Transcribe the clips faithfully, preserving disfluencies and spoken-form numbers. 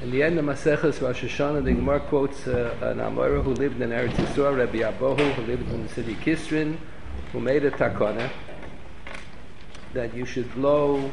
In the end of Maseches Rosh Hashanah, the Gemara quotes uh, an Amora who lived in Eretz Yisrael, Rabbi Abohu, who lived in the city Kisrin, who made a takana that you should blow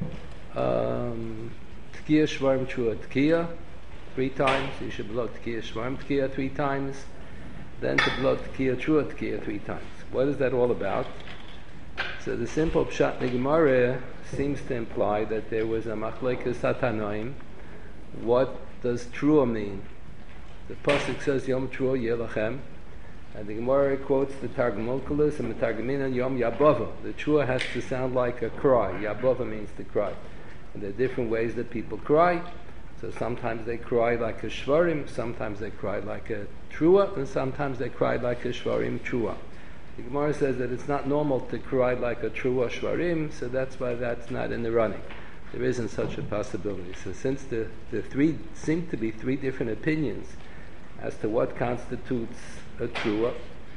um, Tkiya Shvarim Trua Tkiya three times. You should blow Tkiya Shvarim Tkiya three times, then to blow Tkiya Trua Tkiya three times. What is that all about? So the simple pshat in the Gemara seems to imply that there was a machlekes hatanoim. What does Trua mean? The pasuk says Yom Trua Yelachem, and the Gemara quotes the Targum Onkelos and the Targumina Yom Yabava. The Trua has to sound like a cry. Yabava means to cry. And there are different ways that people cry. So sometimes they cry like a Shvarim, sometimes they cry like a Trua, and sometimes they cry like a Shvarim Trua. The Gemara says that it's not normal to cry like a Trua Shvarim, so that's why that's not in the running. There isn't such a possibility. So since the, the three seem to be three different opinions as to what constitutes a Trua,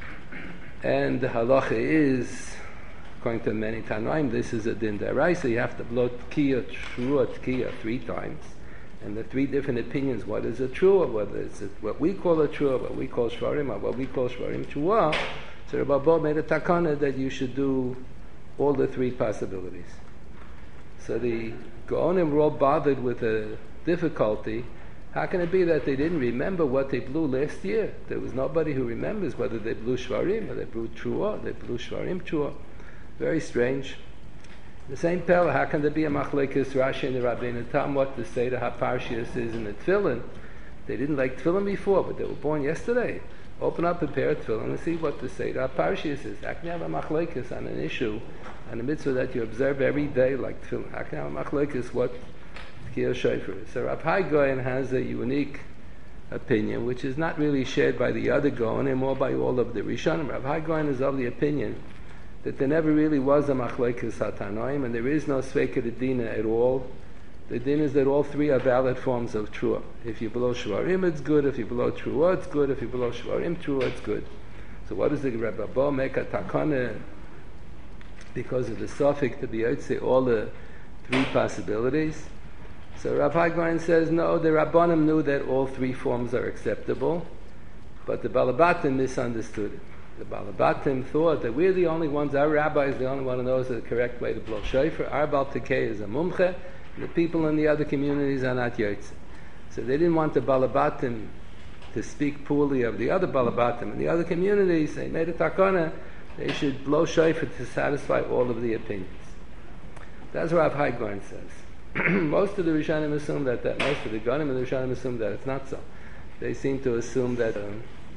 and the halacha is, according to many Tanaim, this is a din deraisa, you have to blow Tkiya, Trua, Tkiya three times. And the three different opinions, what is a Trua, whether it's a, what we call a Trua, what we call Shvarim, or what we call Shvarim Trua. So Rabbi Bo made a takana that you should do all the three possibilities. So the Gaonim were all bothered with a difficulty. How can it be that they didn't remember what they blew last year? There was nobody who remembers whether they blew Shvarim or they blew Trua, they blew Shvarim Trua. Very strange. The same Pella, how can there be a machlekes Rashi and the Rabbeinu Tam what the Seder HaParshias is in the Tefillin? They didn't like Tefillin before, but they were born yesterday. Open up a pair of Tefillin and see what the Seder HaParshias is. How can you have a machlekes on an issue, on a mitzvah that you observe every day like Tefillin? How can you have a machlekes what Tkiya Shofar is? So Rav Hai Goyen has a unique opinion, which is not really shared by the other Goyenim or by all of the Rishonim. Rav Hai Goyen is of the opinion that there never really was a machlekes hatanoim, and there is no sveika dina at all. The din is that all three are valid forms of trua. If you blow shvarim, it's good. If you blow trua, it's good. If you blow shvarim trua, it's good. So what does the Rebbe Bo make a takana because of the suffix to be yotze all the three possibilities? So Rav Hai Goyen says no. The Rabbanim knew that all three forms are acceptable, but the Balabatim misunderstood it. The Balabatim thought that we're the only ones, our rabbi is the only one who knows the correct way to blow shofar. Our Baal Tekei is a mumche. The people in the other communities are not yotze. So they didn't want the Balabatim to speak poorly of the other Balabatim in the other communities. They made a takana. They should blow shofar to satisfy all of the opinions. That's what Rav Hai Goyen says. Most of the Rishonim assume that, that most of the Gaonim and the Rishonim assume that it's not so. They seem to assume that um,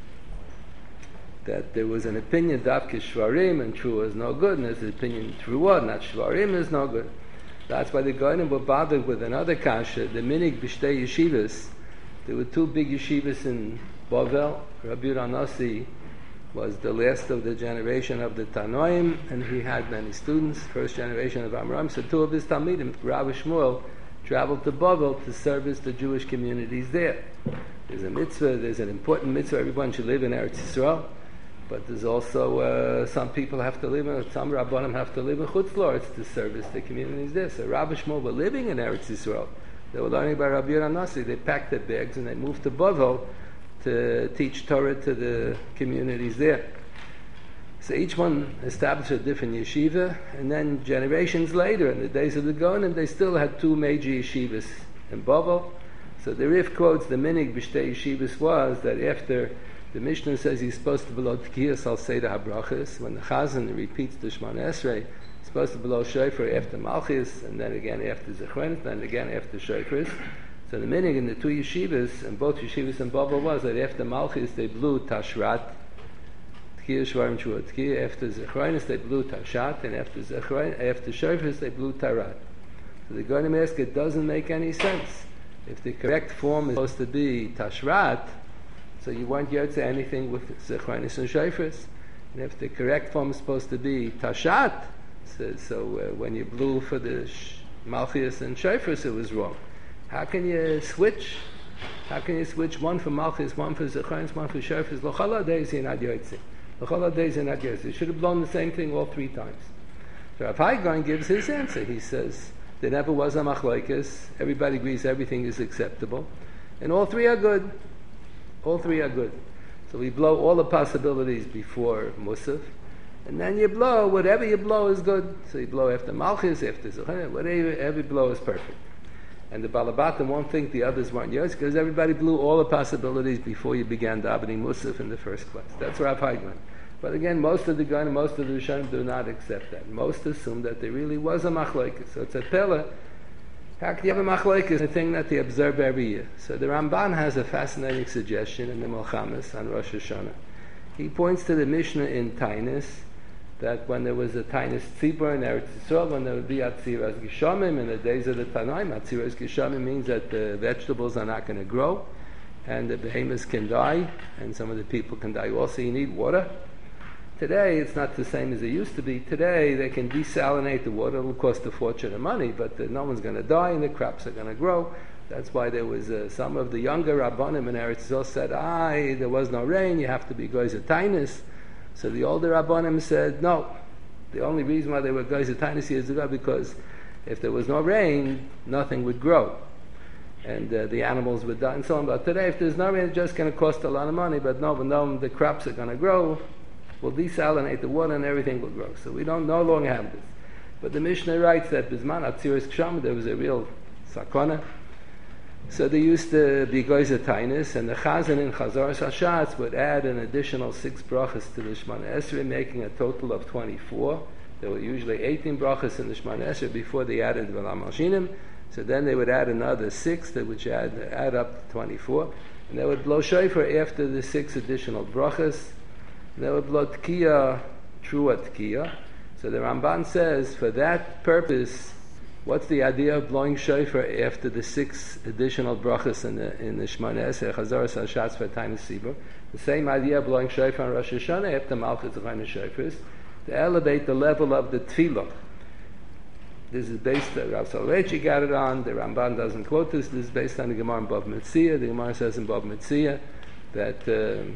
that there was an opinion Dafke Shvarim and Trua is no good, and there's an opinion Trua, not Shvarim, is no good. That's why the Goyim were bothered with another kasha, the Minig B'shtei Yeshivas. There were two big yeshivas in Bavel. Rabbi Ranasi was the last of the generation of the Tanoim, and he had many students, first generation of Amram. So two of his Talmidim, Rav Shmuel, traveled to Bavel to service the Jewish communities there. There's a mitzvah, there's an important mitzvah, everyone should live in Eretz Yisrael. But there's also uh, some people have to live in, some Rabbanim have to live in Chutz La'aretz to service the communities there. So Rabbi Shmuel were living in Eretz Yisrael. They were learning by Rabbi Ranasi. They packed their bags and they moved to Bavel to teach Torah to the communities there. So each one established a different yeshiva, and then generations later, in the days of the Gaonim, they still had two major yeshivas in Bavel. So the Rif quotes the Minig B'shtei Yeshivas was that after the Mishnah says he's supposed to blow Tkiyas al Seder HaBrachas. When the Chazan repeats the Shemona Esrei, he's supposed to blow Shofar after Malchus, and then again after Zechrenis, and then again after Shofars. So the meaning in the two yeshivas, and both yeshivas in Bavel, was that after Malchus they blew Tashrat, Tkiyas Shvarim Trua Tkiyah. After Zechrenis they blew Tashat, and after Zechrenis, after Shofars they blew Tarat. So the Goyim ask, it doesn't make any sense. If the correct form is supposed to be Tashrat, so you weren't yotze anything with Zechrenis and Shofars. And if the correct form is supposed to be Tashat, so, so uh, when you blew for the sh- Malchus and Shofars, it was wrong. How can you switch? How can you switch one for Malchus, one for Zechrenis, one for Shofars? L'chol days you're not yotze. L'chol days you're not yotze. You should have blown the same thing all three times. So Rav Hai Goyen gives his answer. He says, There never was a machlokes. Everybody agrees everything is acceptable. And all three are good. All three are good. So we blow all the possibilities before Musaf. And then you blow, whatever you blow is good. So you blow after Malchus, after Zohar, whatever, every blow is perfect. And the Balabatim won't think the others weren't yours because everybody blew all the possibilities before you began davening Musaf in the first place. That's Rav Heigman. But again, most of the Gaon, most of the Rishonim do not accept that. Most assume that there really was a machlokes. So it's a pella. How can you have a machlokes? A thing that they observe every year. So the Ramban has a fascinating suggestion in the Milchamas on Rosh Hashanah. He points to the Mishnah in Tainus that when there was a Tainus Tzibur in Eretz Yisrael, when there would be Atziras Geshamim in the days of the Tanaim, Atziras Geshamim means that the vegetables are not going to grow and the behemoths can die and some of the people can die. Also, you need water. Today, it's not the same as it used to be. Today, they can desalinate the water. It will cost a fortune of money, but the, no one's going to die and the crops are going to grow. That's why there was uh, some of the younger Rabbanim in Eretz Yisrael said, ah, there was no rain, you have to be Goyzer Tainus. So the older Rabbanim said, no. The only reason why they were Goyzer Tainus years ago because if there was no rain, nothing would grow. And uh, the animals would die and so on. But today, if there's no rain, it's just going to cost a lot of money. But no, but no, the crops are going to grow. We'll desalinate the water and everything will grow. So we don't no longer have this. But the Mishnah writes that Bisman Atziris Ksham, there was a real sakona. So they used to be Goyzer Tainus, and the Chazan in Chazaras Hashatz would add an additional six brachas to the Shemana Esrei, making a total of twenty-four. There were usually eighteen brachas in the Shemana Esrei before they added V'lam Alshinim. So then they would add another six, that would add, add up to twenty-four. And they would blow shofar after the six additional brachas. And they would blow Tkiya, Trua Tkiya. So the Ramban says, for that purpose, what's the idea of blowing shofar after the six additional brachas in the in the Shemana Esrei, Chazaras Hashatz for Tainus Tzibur? The same idea of blowing shofar on Rosh Hashanah after Malchus Zechayim Shofars, to elevate the level of the tefillah. This is based, uh, Rav Soloveitchik got it on, the Ramban doesn't quote this, this is based on the Gemara in Bava Metzia. The Gemara says in Bava Metzia that uh,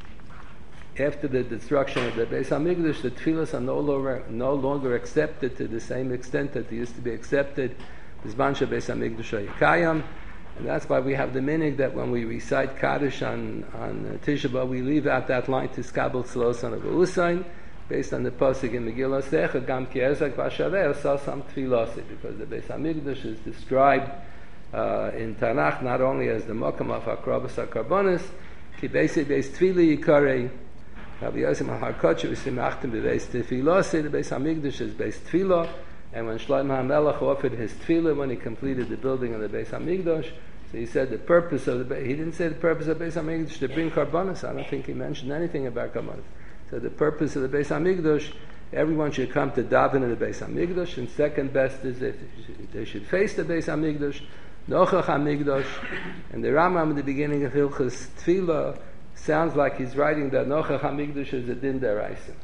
after the destruction of the Beis HaMikdash, the tefillahs are no longer, no longer accepted to the same extent that they used to be accepted. B'zman sheBeis HaMikdash hayikayam, and that's why we have the minhag that when we recite Kaddish on, on uh, Tisha B'Av, we leave out that line, Tiskabel Tzlosan of Usain, based on the pasuk in Megillah Secha, Gam Ki Ezek Vashaveh, Sasam Tfilasi, because the Beis HaMikdash is described uh, in Tanakh not only as the Mokam of HaKrabas HaKarbonis, Ki Beis Beis Tfili Yikarei, Rabbi Yosef HaHarkoch, we see Machtim Beis Tfilasi, the Beis HaMikdash is Beis Tfilah, and when Shlomo HaMelech offered his Tfilah when he completed the building of the Beis HaMikdash, so he said the purpose of the, he didn't say the purpose of the Beis HaMikdash to bring Karbonis. I don't think he mentioned anything about Karbonis. So the purpose of the Beis HaMikdash, everyone should come to daven in the Beis HaMikdash, and second best is that they should face the Beis HaMikdash, Nochach HaMikdash, and the Rambam in the beginning of Hilchas Tefillah sounds like he's writing that Nochach HaMikdash is a din deraisa.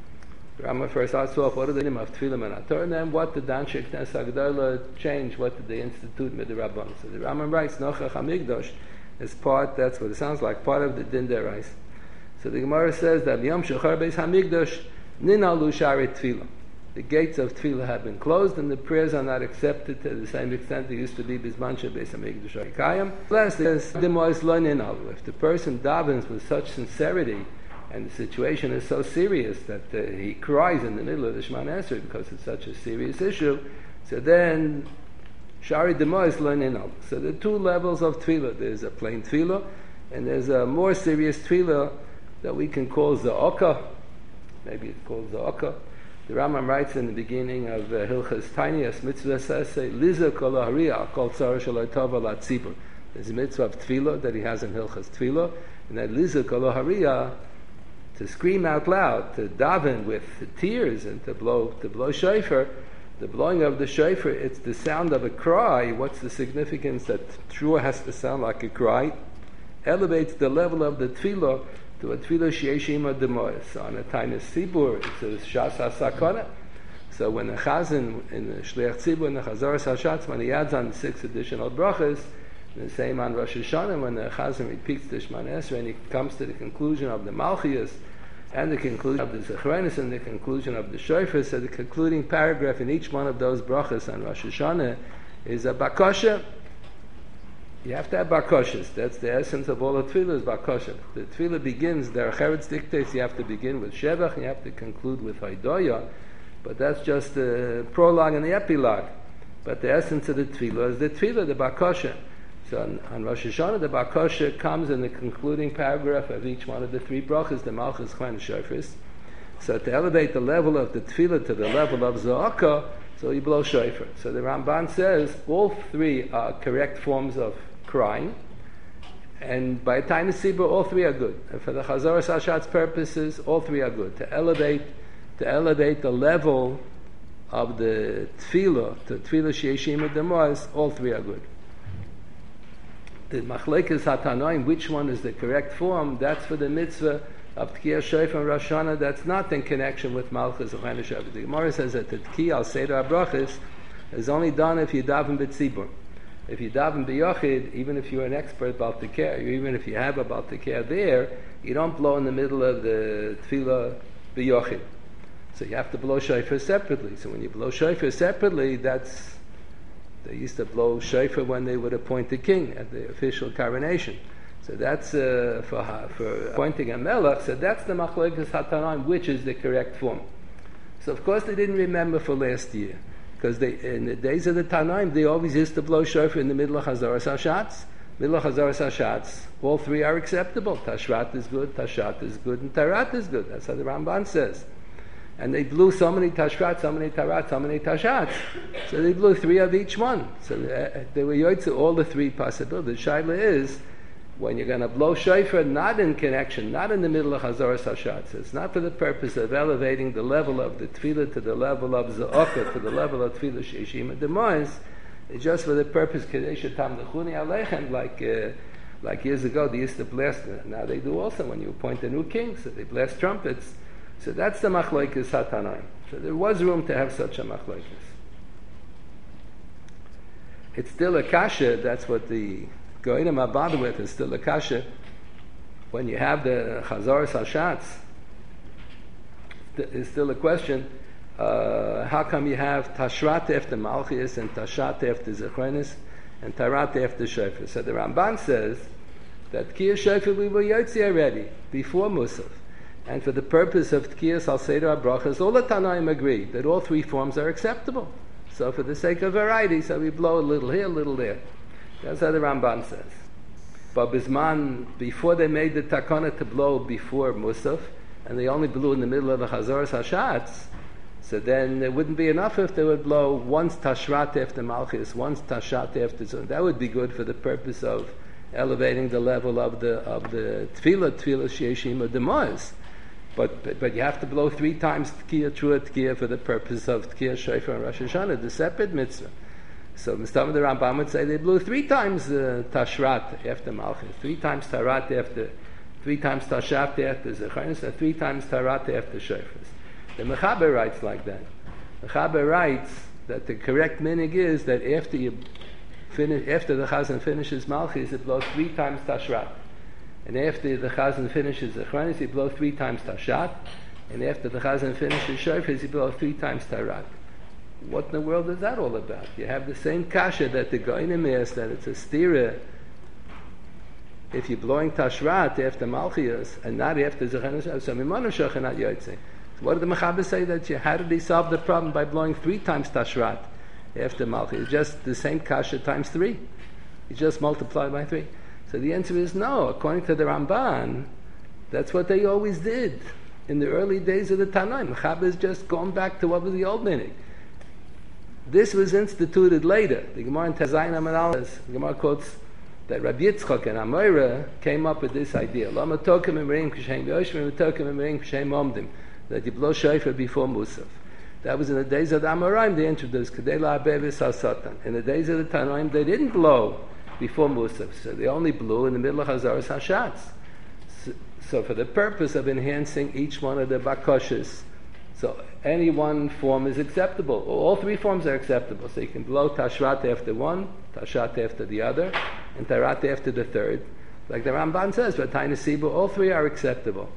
The Rambam first asks off, what are the name of Tefillah and Ator, and then what did the Anshe Knesset Agdola change, what did they institute with the Rabban? So the Rambam writes Nochach HaMikdash is part, that's what it sounds like, part of the din deraisa. So the Gemara says that Yom Shechar Beis HaMikdash Ninalu Shari Tefillah. The gates of Tefillah have been closed and the prayers are not accepted to the same extent they used to be Bizman Beis HaMikdash Hayikayim. Last is Demois Lo Ninalu. If the person davens with such sincerity and the situation is so serious that uh, he cries in the middle of the Shemana Esrei because it's such a serious issue, so then Shari Demois Lo Ninalu. So there are two levels of Tefillah. There's a plain Tefillah and there's a more serious Tefillah that we can call Za'aka. Maybe it's called Za'aka. The Rambam writes in the beginning of uh, Hilchas Tainiyas, mitzvah says, Liza kol hariya, kol tzara shalai tova latzibur. There's a mitzvah of Tefillah that he has in Hilchas Tefillah, and that Liza kol hariya, to scream out loud, to daven with tears, and to blow, to blow shofar. The blowing of the shofar, it's the sound of a cry. What's the significance that Trua has to sound like a cry? Elevates the level of the Tefillah to a tefillah she'eshima demois. On a Tainus Tzibur, it's a shas hasakona. So when the chazan in the shliach tzibur in the chazaras hashatz, when he adds on six additional brachas, the same on Rosh Hashanah, when the chazan repeats the Shemana Esrei and he comes to the conclusion of the Malchias, and the conclusion of the Zechrenis and the conclusion of the Shofar. So the concluding paragraph in each one of those brachas on Rosh Hashanah is a bakosha. You have to have bakoshas. That's the essence of all the tefillah is bakosha. The tefillah begins, the Acheretz dictates you have to begin with Shevach and you have to conclude with Haidoya, but that's just the prologue and the epilogue. But the essence of the tefillah is the tefillah, the bakosha. So on, on Rosh Hashanah, the bakosha comes in the concluding paragraph of each one of the three brachas, the Malchus, Chwan, and Shofars. So to elevate the level of the tefillah to the level of Za'aka, so you blow shofar. So the Ramban says all three are correct forms of crying, and by the time of Sibur, all three are good. And for the Chazor Hashat's purposes, all three are good. To elevate, to elevate the level of the tefillah, to tefillah she'eshim adamos, all three are good. The Machlekes HaTanoim, which one is the correct form, that's for the mitzvah of Tkiyah Shofar and Rosh Hashanah, that's not in connection with Malchus or Chana Shofar. The Gemara says that the Tkiyah al Seder HaBrachos is only done if you daven b'tzibur. If you daven b'yochid, even if you're an expert about the care, even if you have about the care there, you don't blow in the middle of the tefillah b'yochid. So you have to blow shofar separately. So when you blow shofar separately, that's, they used to blow shofar when they would appoint the king at the official coronation. So that's uh, for for appointing a melech. So that's the machlokes hatanaim, which is the correct form. So of course they didn't remember for last year, because they, in the days of the Tanaim, they always used to blow shofar in the middle of Chazaras Hashatz. Middle of Chazaras Hashatz, all three are acceptable. Tashrat is good, Tashat is good, and Tarat is good. That's how the Ramban says. And they blew so many Tashrat, so many Tarat, so many Tashats. So they blew three of each one. So they, they were yotze all the three possibilities. The shaila is, when you're going to blow shofar, not in connection, not in the middle of Chazaras Hashatz. It's not for the purpose of elevating the level of the tefillah to the level of Za'aka, to the level of tefillah she'eshim adamos. It's just for the purpose, Kadesh Tam Nechuni Aleichem, like uh, like years ago they used to blast, now they do also when you appoint a new king, so they blast trumpets. So that's the machlokes hatanaim. So there was room to have such a machlokes. It's still a kasha, that's what the Goinim are bothered with, is still a kasha. When you have the Chazaras Hashatz, it's still a question, uh, how come you have Tashrat after Malchus and Tashat after Zechrenis and Tarat after Shofar? So the Ramban says that Tkiyah Shofar we were Yotzi already, before Musaf. And for the purpose of Tkiyah Al Seder HaBrachos, all the Tanaim agree that all three forms are acceptable. So for the sake of variety, so we blow a little here, a little there. That's how the Ramban says. But Bisman, before they made the takana to blow before Musaf, and they only blew in the middle of the Chazaras Hashatz, so then it wouldn't be enough if they would blow once Tashrat after Malchus, once Tashat after Zon. That would be good for the purpose of elevating the level of the of the Tefillah, Tefillah She'eshim Adamos. But, but but you have to blow three times Tkiyah, Trua Tkiyah, for the purpose of Tkiyah Shofar and Rosh Hashanah, the separate mitzvah. So some of the Rambam would say they blew three times uh, Tashrat after Malchus, three times Tarat after, three times Tashat after Zechrenis, and three times Tarat after Shofars. The Mechaber writes like that. Mechaber writes that the correct minig is that after you finish, after the Chazan finishes Malchus, it blows three times Tashrat. And after the Chazan finishes Zechrenis, he blows three times Tashat. And after the Chazan finishes Shofars, he blows three times Tarat. What in the world is that all about? You have the same kasha that the Goinim asked, that it's a stira. If you're blowing Tashrat after Malchias and not after Zechrenis, so Mimanu Shochan not Yotze. What did the Mechaber say that you, how did he solve the problem by blowing three times Tashrat after Malchias? It's just the same kasha times three. You just multiply by three. So the answer is no. According to the Ramban, that's what they always did in the early days of the Tanaim. Mechaber is just going back to what was the old minig. This was instituted later. The Gemara in Tezayin Amar says, the Gemara quotes that Rabbi Yitzchak and Amoira came up with this idea. Lama tokim emreim k'shem yoshvim, tokim emreim k'shem omdim. That you blow shofar before Musaf. That was in the days of the Amoraim. They introduced Kedei la'abevis ha'satan. In the days of the Tanoim, they didn't blow before Musaf. So they only blew in the middle of Chazaras Hashatz. So, so for the purpose of enhancing each one of the bakoshas, so any one form is acceptable. All three forms are acceptable. So you can blow Tashrat after one, Tashat after the other, and Tarat after the third. Like the Ramban says, Vatayna Sibu, all three are acceptable.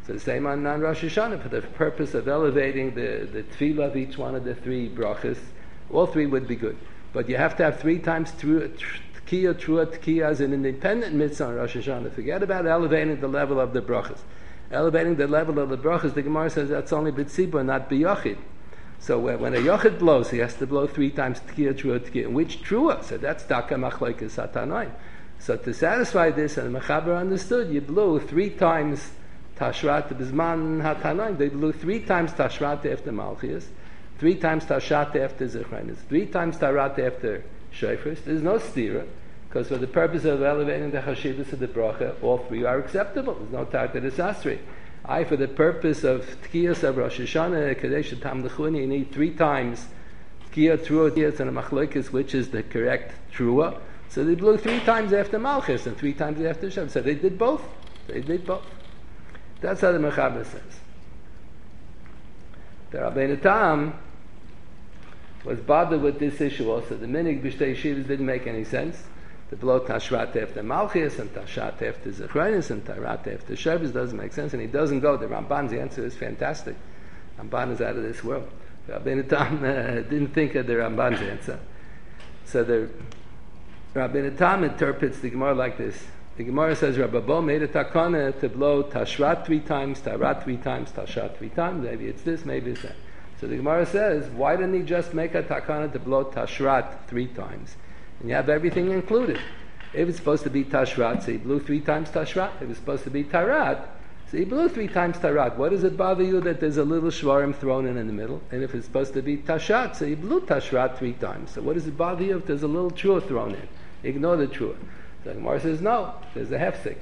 So the same on, on Rosh Hashanah, for the purpose of elevating the, the tefillah of each one of the three brachas. All three would be good. But you have to have three times Tekiah, Trua, Tekiah as an independent mitzvah on Rosh Hashanah. Forget about elevating the level of the brachas. Elevating the level of the brachas, the Gemara says that's only b'tzibur, not b'yochid. So when a yochid blows, he has to blow three times Tekiah, Trua, Tekiah. Which Trua? So that's Daka Machlokes Hatanaim. So to satisfy this, and the Mechaber understood, you blew three times Tashrat B'zman Hatanaim. They blew three times Tashrat after Malchias, three times Tashat after Zechrenis, three times Tarat after Shofars. There's no stira, because for the purpose of elevating the Chashivas of the Bracha, all three are acceptable. There's no Tarta Desasri. I, for the purpose of Tkiyas of Rosh Hashanah, Kadesh Tam Lechuni, you need three times Tkiyah, Trua, Tkiyas, and a Machlokes, which is the correct Trua. So they blew three times after Malchus and three times after Shem. So they did both. They did both. That's how the Mechaber says. The Rabbeinu Tam was bothered with this issue also. The minig b'shtei yeshivas didn't make any sense. To blow Tashrat after Malchus and Tashat after Zechrenis and Tarat after Shabbos doesn't make sense, and he doesn't go. The Ramban's answer is fantastic. Ramban is out of this world. Rabbeinu Tam uh, didn't think of the Ramban's answer. So the Rabbeinu Tam interprets the Gemara like this. The Gemara says Rabbi Bo made a takana to blow Tashrat three times, Tarat three times, Tashat three times. Maybe it's this, maybe it's that. So the Gemara says, why didn't he just make a takana to blow Tashrat three times? And you have everything included. If it's supposed to be Tashrat, so he blew three times Tashrat. If it's supposed to be Tarat, so he blew three times Tarat. What does it bother you that there's a little Shvarim thrown in in the middle? And if it's supposed to be Tashat, so he blew Tashrat three times. So what does it bother you if there's a little Trua thrown in? Ignore the Trua. So the Gemara says, no, there's a hefsek.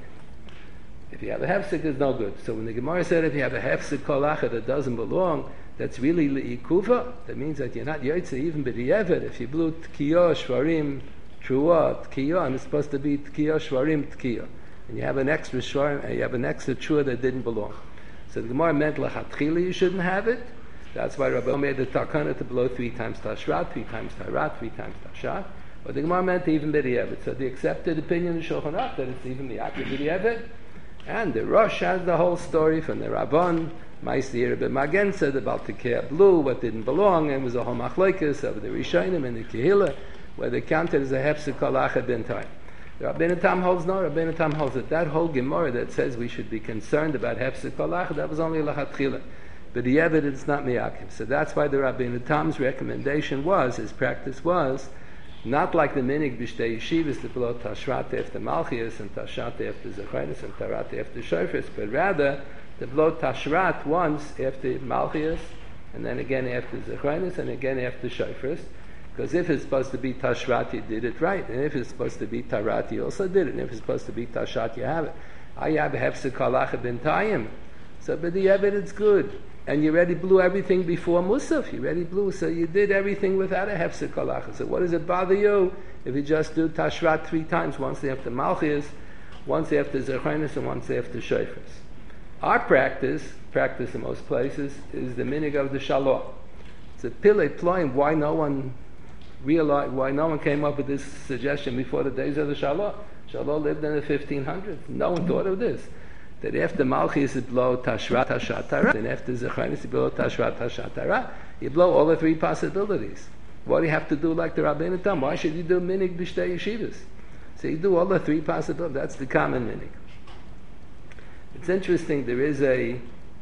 If you have a hefsek, it's no good. So when the Gemara said if you have a hefsek kolacha that doesn't belong, that's really li'ikuva. That means that you're not yotze even b'di'evet. If you blew tkiyah, shvarim, trua, tkiyah, and it's supposed to be tkiyah, shvarim, tkiyah, and you have an extra shvarim, and you have an extra trua that didn't belong. So the Gemara meant lachatchila you shouldn't have it. That's why Rabbi made the takana to blow three times tashrat, three times tarat, three times tashat. But the Gemara meant even b'di'evet. So the accepted opinion of Shulchan Aruch that it's even the act of b'di'evet. And the Rosh has the whole story from the Rabban. Ma'aseh Rebbe Magen said about the Tekiah blew what didn't belong, and it was a whole machlokes of the Rishonim and the Kehillah, where they counted as a hefsek kolacha bin time. The Rabbeinu Tam holds no. Rabbeinu Tam holds that that whole Gemara that says we should be concerned about hefsek kolacha, that was only lachatchila. But the evidence is not miyakim. So that's why the Rabbeinu Tam's recommendation was, his practice was, not like the minig b'shtei yeshivas to blow tashrat after malchias and tashat after zechrenis and tarat after shofars, but rather to blow tashrat once after malchias and then again after zechrenis and again after shofars. Because if it's supposed to be tashrat, you did it right, and if it's supposed to be tarat, you also did it, and if it's supposed to be tashat, you have it. I have hefsek halacha b'ntayim. So, but the evidence good. And you already blew everything before Musaf. You already blew, so you did everything without a hefsek halacha. So what does it bother you if you just do tashrat three times, once after Malchias, once after Zechrenis, and once after Shofars? Our practice, practice in most places, is the minig of the Shalom. It's a pile ploim. Why no one realized? Why no one came up with this suggestion before the days of the Shalom? Shalom lived in the fifteen hundreds. No one thought of this. That after Malchus you blow Tashrat, Tashat, Tarat, and after Zechrenis you blow Tashrat, Tashat, Tarat. You blow all the three possibilities. What do you have to do like the Rabbeinu Tam? Why should you do minig b'shtei yeshivas? So you do all the three possibilities. That's the common minig. It's interesting, there is a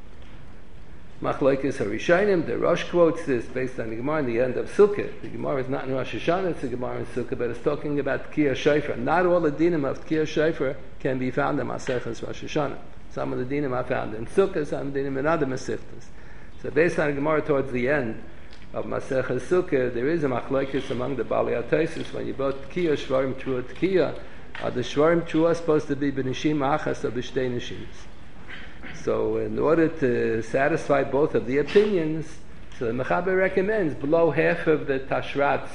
Machlokes HaRishonim. The Rosh quotes this based on the Gemara in the end of Sukkah. The Gemara is not in Rosh Hashanah, it's the Gemara in Sukkah, but it's talking about Tekiah Shofar. Not all the dinim of Tekiah Shofar can be found in Maseches Rosh Hashanah. Some of the dinim are found in Sukkah, some of the dinim in other Masechtas. So based on the Gemara towards the end of Maseches Sukkah, there is a Machlokes among the Balei HaTosfos. When you bought Tekiah, Shvarim, Trua, Tekiah, are the Shvarim, Trua supposed to be B'nishim Achas or B'shtei Nishims? So in order to satisfy both of the opinions, so the Mechaber recommends blow half of the Tashrats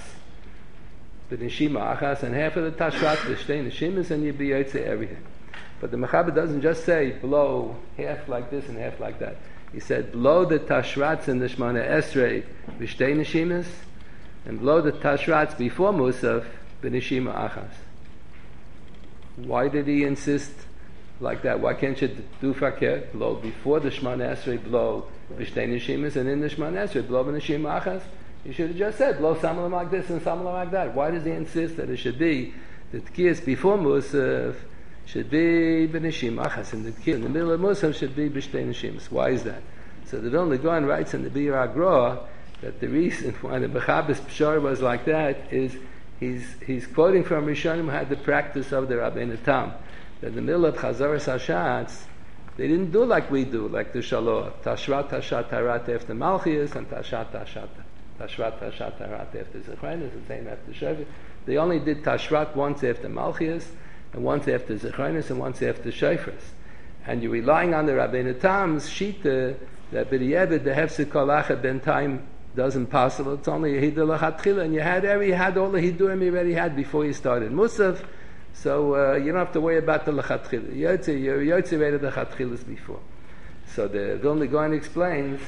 B'nishima Achas and half of the Tashrats B'shtei Nishimas, and you be yotze everything. But the Mechaber doesn't just say blow half like this and half like that. He said blow the Tashrats in the Shmona Esrei B'shtei Nishimas and blow the Tashrats before Musaf B'nishima Achas. Why did he insist like that. Why can't you do fakir, blow before the Shemona Esrei, blow b'shtei neshimas, and in the Shemona Esrei, blow b'neshima achas? You should have just said, blow samala like this and samala like that. Why does he insist that it should be, the tkiyas before Musaf should be b'neshima achas, and the tkiyas in the middle of Musaf should be b'shtei neshimas? Why is that? So the Vilna Gaon writes in the Bir Agra that the reason why the Bechabes Pshar was like that is he's he's quoting from Rishonim who had the practice of the Rabbeinu Tam. That in the middle of Chazaras Hashatz, they didn't do like we do, like the Shaloah. Tashvat Tashat Tarat after Malchias and Tashat Tashat Tashvat Tashat Tarat after Zechrenis, the same after Shevet. They only did Tashvat once after Malchias, and once after Zechrenis, and once after Shofros. And you're relying on the Rabbeinu Tam's Shita that b'di'evet the hefsek kol achad ben time doesn't possible. It's only a hidur lachatchila, and you had every had all the hidurim you already had before you started Musaf, so uh, you don't have to worry about the lachatchila. Yotze, you're yotze ready the lachatchilas before. So the Vilna Gaon explains,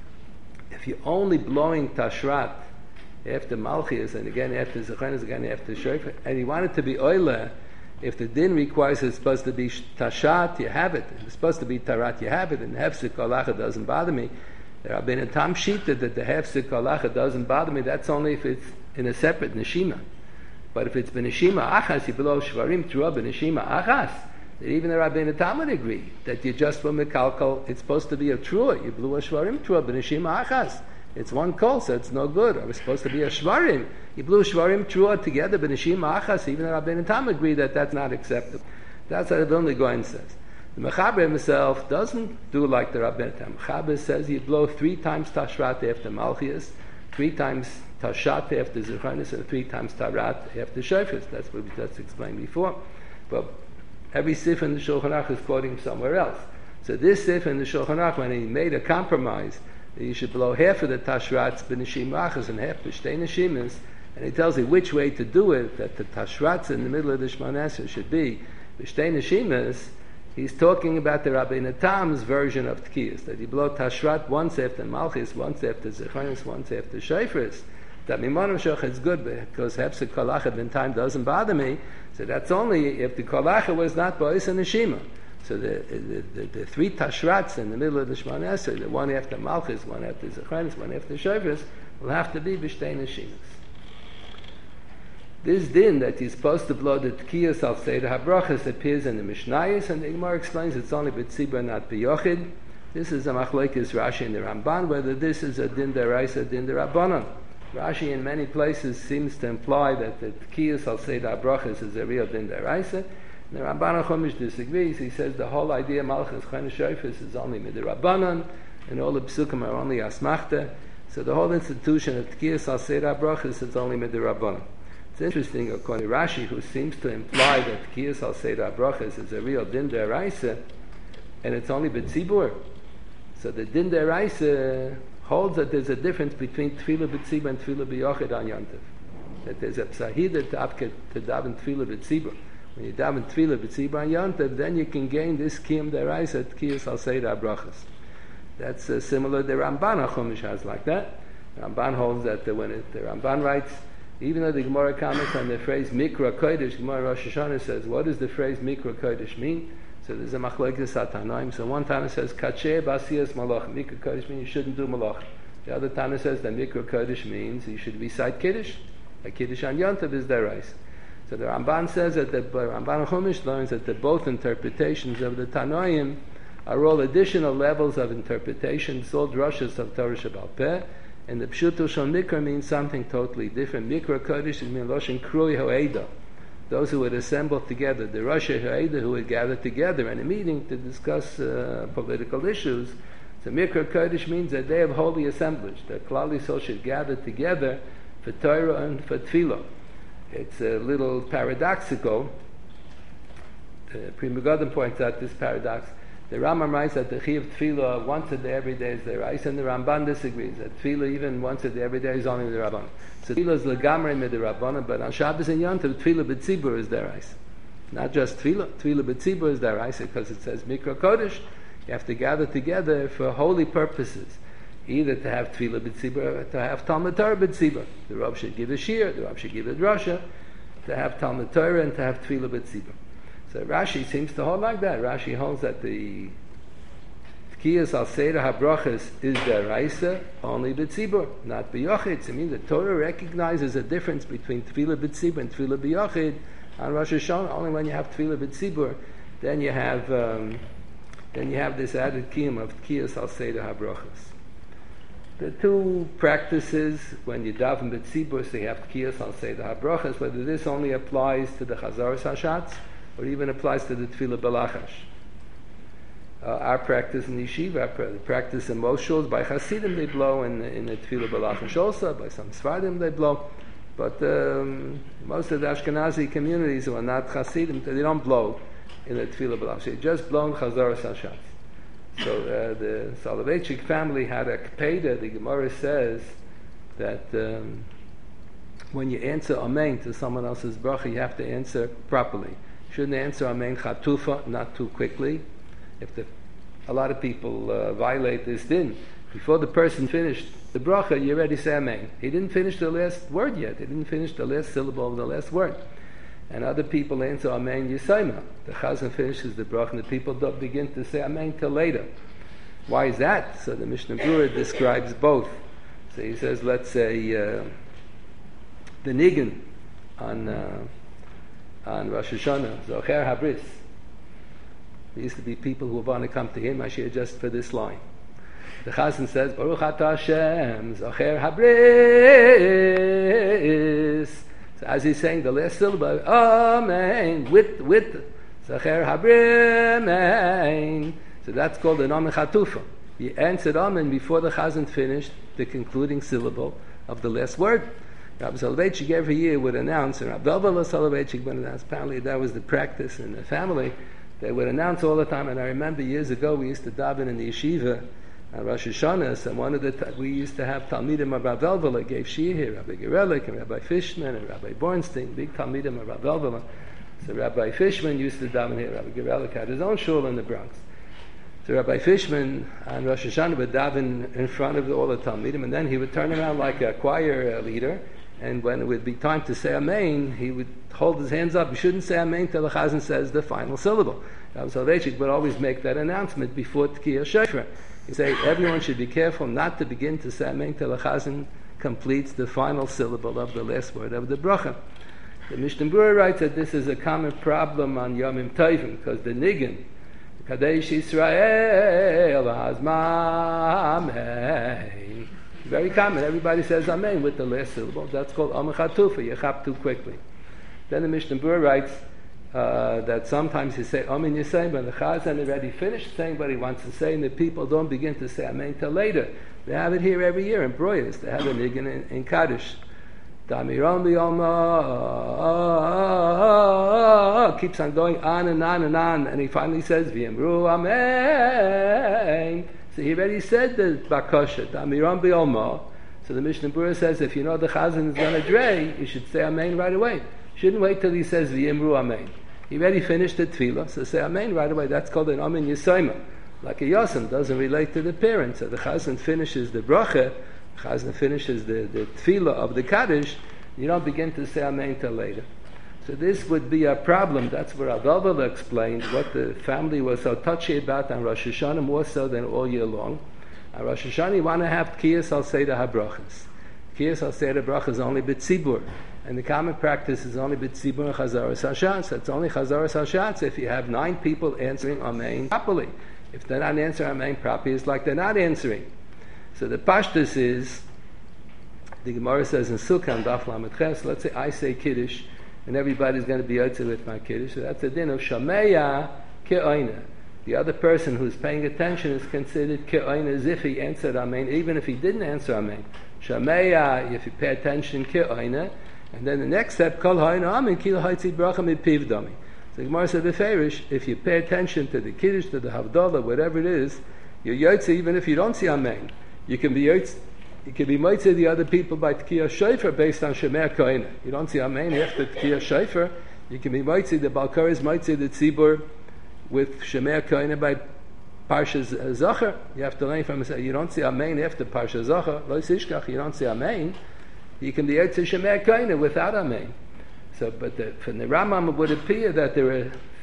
if you're only blowing tashrat after Malchias, and again after Zechanis, again after Shofar, and you want it to be oila, if the din requires it's supposed to be tashat, you have it. If it's supposed to be tarat, you have it. And hefsek kolacha doesn't bother me. There have been a tam shita that the hefsek kolacha doesn't bother me. That's only if it's in a separate neshima. But if it's b'neshima achas, you blow shvarim trua b'neshima achas. Even the Rabbeinu Tam would agree that you just from mekalkal, it's supposed to be a trua. You blew a shvarim trua b'neshima achas. It's one kol, so it's no good. Or it's supposed to be a shvarim. You blew shvarim trua together, b'neshima achas. Even the Rabbeinu Tam agree that that's not acceptable. That's what the Vilna Gaon says. The Mechaber himself doesn't do like the Rabbeinu Tam. Mechaber says you blow three times tashrat after Malchias, three times tashat after Zechanis, and three times tarat after Shofros. That's what we just explained before. But every sif in the Shulchan Aruch is quoting somewhere else. So this sif in the Shulchan Aruch, when he made a compromise, that you should blow half of the tashrats b'neshim achas and half b'shtei neshimas, and he tells you which way to do it, that the tashrats in the middle of the Shemona Esrei should be b'shtei neshimas. He's talking about the Rabbeinu Tam's version of tkiyas, that you blow tashrat once after Malchis, once after Zechanis, once after Shofros. That mimonam shoch is good because hefsek kolacha ben time doesn't bother me. So that's only if the kolacha was not ba'is and neshima. So the the, the the three tashrats in the middle of the Shemona Esrei, the one after Malchis, one after Zechanis, one after Shofros, will have to be b'shtei neshimas. This din that you're supposed to blow the tkiyas al seder habrachas appears in the Mishnayos, and the Gemara explains it's only b'tzibur, not b'yochid. This is a machlokes Rashi and the Ramban, whether this is a din deraisa, din derabanan. Rashi in many places seems to imply that the tkiyas al seder habrachas is a real din deraisa. The Ramban Chumash disagrees. He says the whole idea of Malchus Chen Shofros is only midrabanan, and all the psukim are only asmachta. So the whole institution of tkiyas al seder habrachas is only midrabanan. It's interesting, according to Rashi, who seems to imply that tkiyas al seder habrachas is a real din deraisa, and it's only b'tzibur. So the din deraisa holds that there's a difference between tefillah b'tzibur and tefillah b'yochid on Yontif. That there's a psahida to to daven tefillah b'tzibur. When you daven tefillah b'tzibur on Yontif, then you can gain this kiyum deraisa tkiyas al seder habrachas. That's uh, similar. The Ramban Chumash has like that. The Ramban holds that the, when it, the Ramban writes, even though the Gemara comments on the phrase Mikra Kodesh, Gemara Rosh Hashanah says, what does the phrase Mikra Kodesh mean? So there's a machlokes Tanoim. So one Tana says, Kacheh Basiyas Malach. Mikra Kodesh means you shouldn't do Malach. The other Tana says that Mikra Kodesh means you should recite Kiddush. A Kiddush on Yontav is derais. So the Ramban says that the Ramban Chumash learns that the both interpretations of the Tanoim are all additional levels of interpretation. It's all drushes of Torah Shebal Peh. And the Pshuto Shal Mikra means something totally different. Mikra Kodesh means Loshen Krui Ha'eda. Those who would assemble together, the Rosh Ha'eda who would gather together in a meeting to discuss uh, political issues. So Mikra Kodesh means a day of holy assemblage. The Klal Yisrael should gather together for Torah and for Tefillah. It's a little paradoxical. The Pri Megadim points out this paradox. The Rambam writes that the Chiyuv Tefillah once a day every day is the Rais, and the Ramban disagrees that Tefillah even once a day every day is only the Rabban. So Tefillah is Legamrei mid the Rabban, but on Shabbos and Yom Tov Tefillah b'tzibur is the Rais. Not just Tefillah, Tefillah b'tzibur is the Rais because it says Mikra Kodesh. You have to gather together for holy purposes, either to have Tefillah b'tzibur or to have Talmud Torah b'tzibur. The Rav should give a shir, the Rav should give a drasha, to have Talmud Torah and to have Tefillah b'tzibur. So Rashi seems to hold like that. Rashi holds that the Tkiyas al Seder HaBrachas is deraisa only b'tzibur, not b'yochid. I mean, the Torah recognizes a difference between Tefillah b'tzibur and Tefillah b'yochid on Rosh Hashanah. Only when you have Tefillah b'tzibur, then you have um, then you have this added kiyum of Tkiyas al Seder HaBrachas. The two practices, when you daven b'tzibur, so you have Tkiyas al Seder HaBrachas, whether this only applies to the Chazaras Hashatz or even applies to the Tefillah B'Lachash. Uh, our practice in Yeshiva, our pra- the practice in most shuls, by Hasidim they blow, and in the Tefillah B'Lachash also, by some Sfardim they blow. But um, most of the Ashkenazi communities who are not Hasidim, they don't blow in the Tefillah B'Lachash. They just blow in Chazaras Hashatz. So uh, the Soloveitchik family had a Kpeda. The Gemara says that um, when you answer Amen to someone else's bracha, you have to answer properly. You shouldn't answer Amen chatufa, not too quickly. If the, a lot of people uh, violate this din, before the person finished the bracha, you already say Amen. He didn't finish the last word yet. He didn't finish the last syllable of the last word. And other people answer Amen Yisayma. The Chazan finishes the bracha, and the people don't begin to say Amen till later. Why is that? So the Mishnah Berurah describes both. So he says, let's say uh, the Nigun on uh, on Rosh Hashanah, Zocher Habris. There used to be people who would want to come to him, I share just for this line. The Chazan says, Baruch Atah Hashem, Zocher Habris. So as he's saying the last syllable, Amen, with, with, Zocher Habris. So that's called an Amen Chatufa. He answered Amen before the Chazan finished the concluding syllable of the last word. Rabbi Soloveitchik every year would announce, and Rabbi Elvela Soloveitchik would announce, apparently that was the practice in the family. They would announce all the time, and I remember years ago we used to daven in the yeshiva on Rosh Hashanah, and one of the, t- we used to have Talmidim of Rabbi Elvela gave Shir here, Rabbi Gerelik and Rabbi Fishman and Rabbi Bornstein, big Talmidim of Rabbi Elvela. So Rabbi Fishman used to daven here, Rabbi Gerelik had his own shul in the Bronx. So Rabbi Fishman on Rosh Hashanah would daven in front of all the Talmidim, and then he would turn around like a choir leader, and when it would be time to say Amen, he would hold his hands up. You shouldn't say Amen till the Chazan says the final syllable. Rabbi Soloveitchik would always make that announcement before Tkiyah Shofar. He'd say everyone should be careful not to begin to say Amen till the Chazan completes the final syllable of the last word of the bracha. The Mishnah Berurah writes that this is a common problem on Yomim Tovim, because the Nigun, Kadesh Yisrael Hazmamei, very common. Everybody says Amen with the last syllable. That's called Amen Chatufa. You chap too quickly. Then the Mishnah Berurah writes uh, that sometimes you say Amen Yisayim, but the Chazan already finished saying what he wants to say, and the people don't begin to say Amen till later. They have it here every year in Broyas. They have a Nigun in, in Kaddish. Damiram b'yoma keeps on going on and on and on, and he finally says V'yemru Amen. So he already said the bakosha, Damiram b'yoma. So the Mishnah Berurah says if you know the Chazan is going to dray, you should say Amen right away. You shouldn't wait till he says V'yemru Amen. He already finished the tefillah, so say Amen right away. That's called an Amen Yisayma. Like a Yosem doesn't relate to the parents. So the Chazan finishes the bracha, the Chazan finishes the, the tefillah of the Kaddish, you don't begin to say Amen till later. So this would be a problem. That's what Rav Elvela explained, what the family was so touchy about on Rosh Hashanah, more so than all year long. On Rosh Hashanah, you want to have Tkiyas al Seder HaBrachas. Tkiyas al Seder HaBrachas is only b'tzibur. And the common practice is only b'tzibur and Chazaras Hashatz. That's only Chazaras Hashatz if you have nine people answering Amen properly. If they're not answering Amen properly, it's like they're not answering. So the pashtus is, the Gemara says in Sukkah, Daf Lamed Ches, let's say I say Kiddush, and everybody's going to be yotze with my Kiddush. So that's a din of Shameya Ke'oina. The other person who's paying attention is considered Ke'oina as if he answered Amen, even if he didn't answer Amen. Shameya, if you pay attention, Ke'oina. And then the next step, Kol Ha'ina Amen, Kil Ha'itzi Bracha Mipiv Dami. So the Gemara said, Beferish, if you pay attention to the Kiddush, to the Havdalah, whatever it is, you're yotze even if you don't see Amen. You can be yotze. You can be moitzeh the other people by Tkiyah Shofar based on Shemer Koina. You don't see Amen after Tkiyah Shofar. You can be moitzeh, the Balkar is moitzeh the Tzibur with Shemer Koina by Parshas Zachar. You have to learn from him. You don't see Amen after Parshas Zachar. Lo Sishkach, you don't see Amen. You can be moitzeh Shemer Koina without Amen. So, but the, from the Rambam it would appear that there are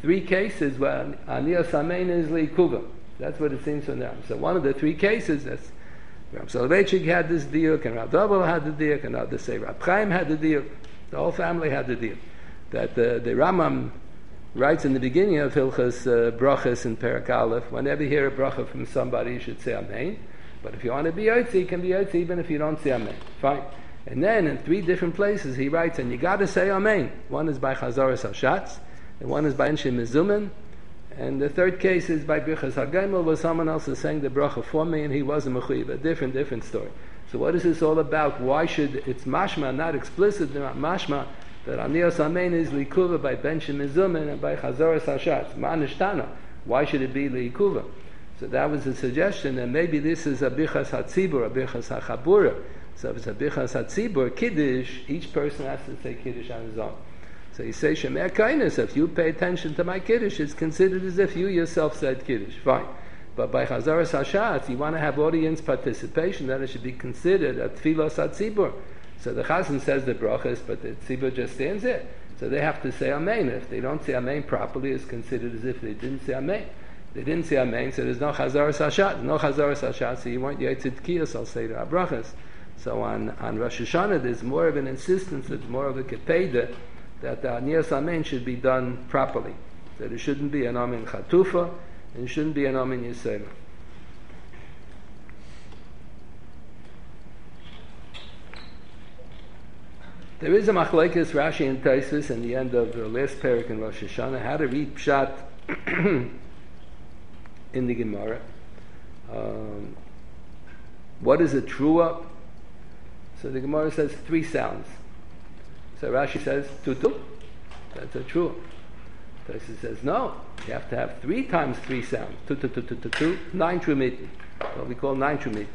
three cases where Aniyas Amein is Leikuva. That's what it seems from them. So one of the three cases, that's Ram Soloveitchik had this diuk, and Rav Dovel had the diuk, and others say Rav Chaim had the diuk. The whole family had the diuk. That the, the Rambam writes in the beginning of Hilchas uh, Brachas in Perek Aleph, whenever you hear a bracha from somebody, you should say Amen. But if you want to be Yotzi, you can be Yotzi even if you don't say Amen. Fine. And then in three different places he writes, and you got to say Amen. One is by Chazaras Hashatz, and one is by Enshim Mizumen, and the third case is by Birchas HaGaimel, where someone else is saying the bracha for me, and he wasn't mechuyev. A different, different story. So what is this all about? Why should, it's mashma, not explicit, not mashma, that Aniyas Amein is Likuva by Benshim Mizumen and by Chazaras Hashatz. Ma'anishtana. Why should it be Likuva? So that was a suggestion, and maybe this is a Birchas HaTzibur, a Birchas HaChabura. So if it's a Birchas HaTzibur, Kiddush, each person has to say Kiddush on his own. So you say Shemer Kainis, if you pay attention to my Kiddush, it's considered as if you yourself said Kiddush. Fine. But by Chazaras Hashatz, you want to have audience participation, then it should be considered a Tfilos HaTzibur. So the Chazan says the brachas, but the Tzibur just stands there. So they have to say Amen. If they don't say Amen properly, it's considered as if they didn't say Amen. They didn't say Amen, so there's no Chazaras Hashatz. No Chazaras Hashatz, so you want Yitzit Kiyos, I'll say to our brachas. So on, on Rosh Hashanah, there's more of an insistence, there's more of a kepeda, that the Aniyas Amen should be done properly. That it shouldn't be an Amen Chatufa, and it shouldn't be an Amen Yisera. There is a machlekes Rashi and Tosfos in the end of the last parak in Rosh Hashanah, how to read Pshat in the Gemara. Um, what is a trua? So the Gemara says three sounds. So Rashi says tutu, that's a trua. Tosfos says no, you have to have three times three sounds. Tutu, tutu, tutu, nine trumitim. What we call nine trumitim.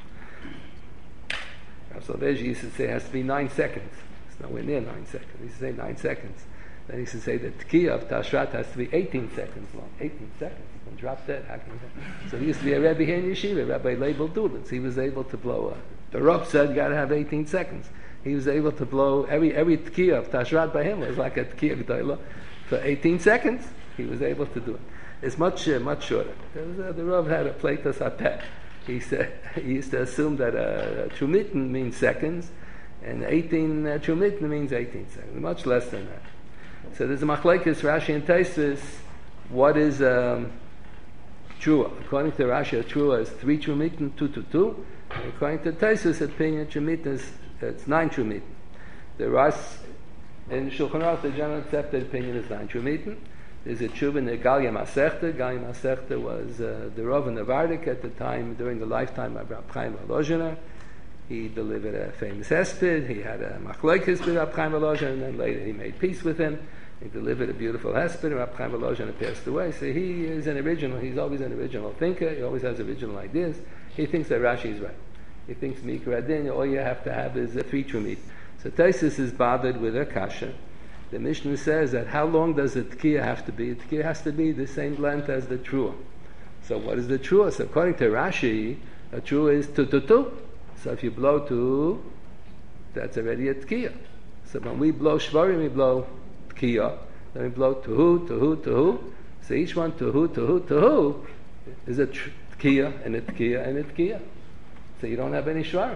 Rav Soloveitchik used to say it has to be nine seconds. It's nowhere near nine seconds. He used to say nine seconds. Then he used to say that Tkiya of Tashrat has to be eighteen seconds long. eighteen seconds. And drop dead. How can you So he used to be a Rebbe here in Yeshiva, Rabbi Leibel Dulitz. He was able to blow up. The Rav said you got to have eighteen seconds. He was able to blow every every Tkiya of Tashrat by him was like a Tkiya G'dayla. For eighteen seconds, he was able to do it. It's much uh, much shorter. There was, uh, the Rav had a Pleitos Apeh. He said he used to assume that a uh, Trumitin means seconds, and eighteen uh, Trumitin means eighteen seconds. Much less than that. So there's a machlekes Rashi and Tosfos. What is um, trua? According to Rashi, a trua is three Trumitin, two to two. And according to Tosfos' opinion, Trumitin is it's nine Trumitin. The Ras in Shulchan Aruch, the general accepted opinion is nine Trumitin. There's a tshuva in the Galia Masechta. Galia Masechta was uh, the Rav in the Vardik at the time, during the lifetime of Rab Chaim Volozhiner. He delivered a famous hesped. He had a machlokes with Rab Chaim Volozhiner, and then later he made peace with him. He delivered a beautiful hesped, and Rab Chaim Volozhiner passed away. So he is an original. He's always an original thinker. He always has original ideas. He thinks that Rashi is right. He thinks Mikra Adin, all you have to have is a three trumit. So Tosfos is bothered with a kasha. The Mishnah says that how long does the tkiya have to be? The tkiya has to be the same length as the trua. So what is the trua? So according to Rashi, a trua is tu tu tu. So if you blow tu, that's already a tkiya. So when we blow shvarim, we blow tkiya. Then we blow tuhu, tuhu, tuhu. So each one tuhu, tuhu, tuhu is a tkiya and a tkiya and a tkiya. So you don't have any shvarim.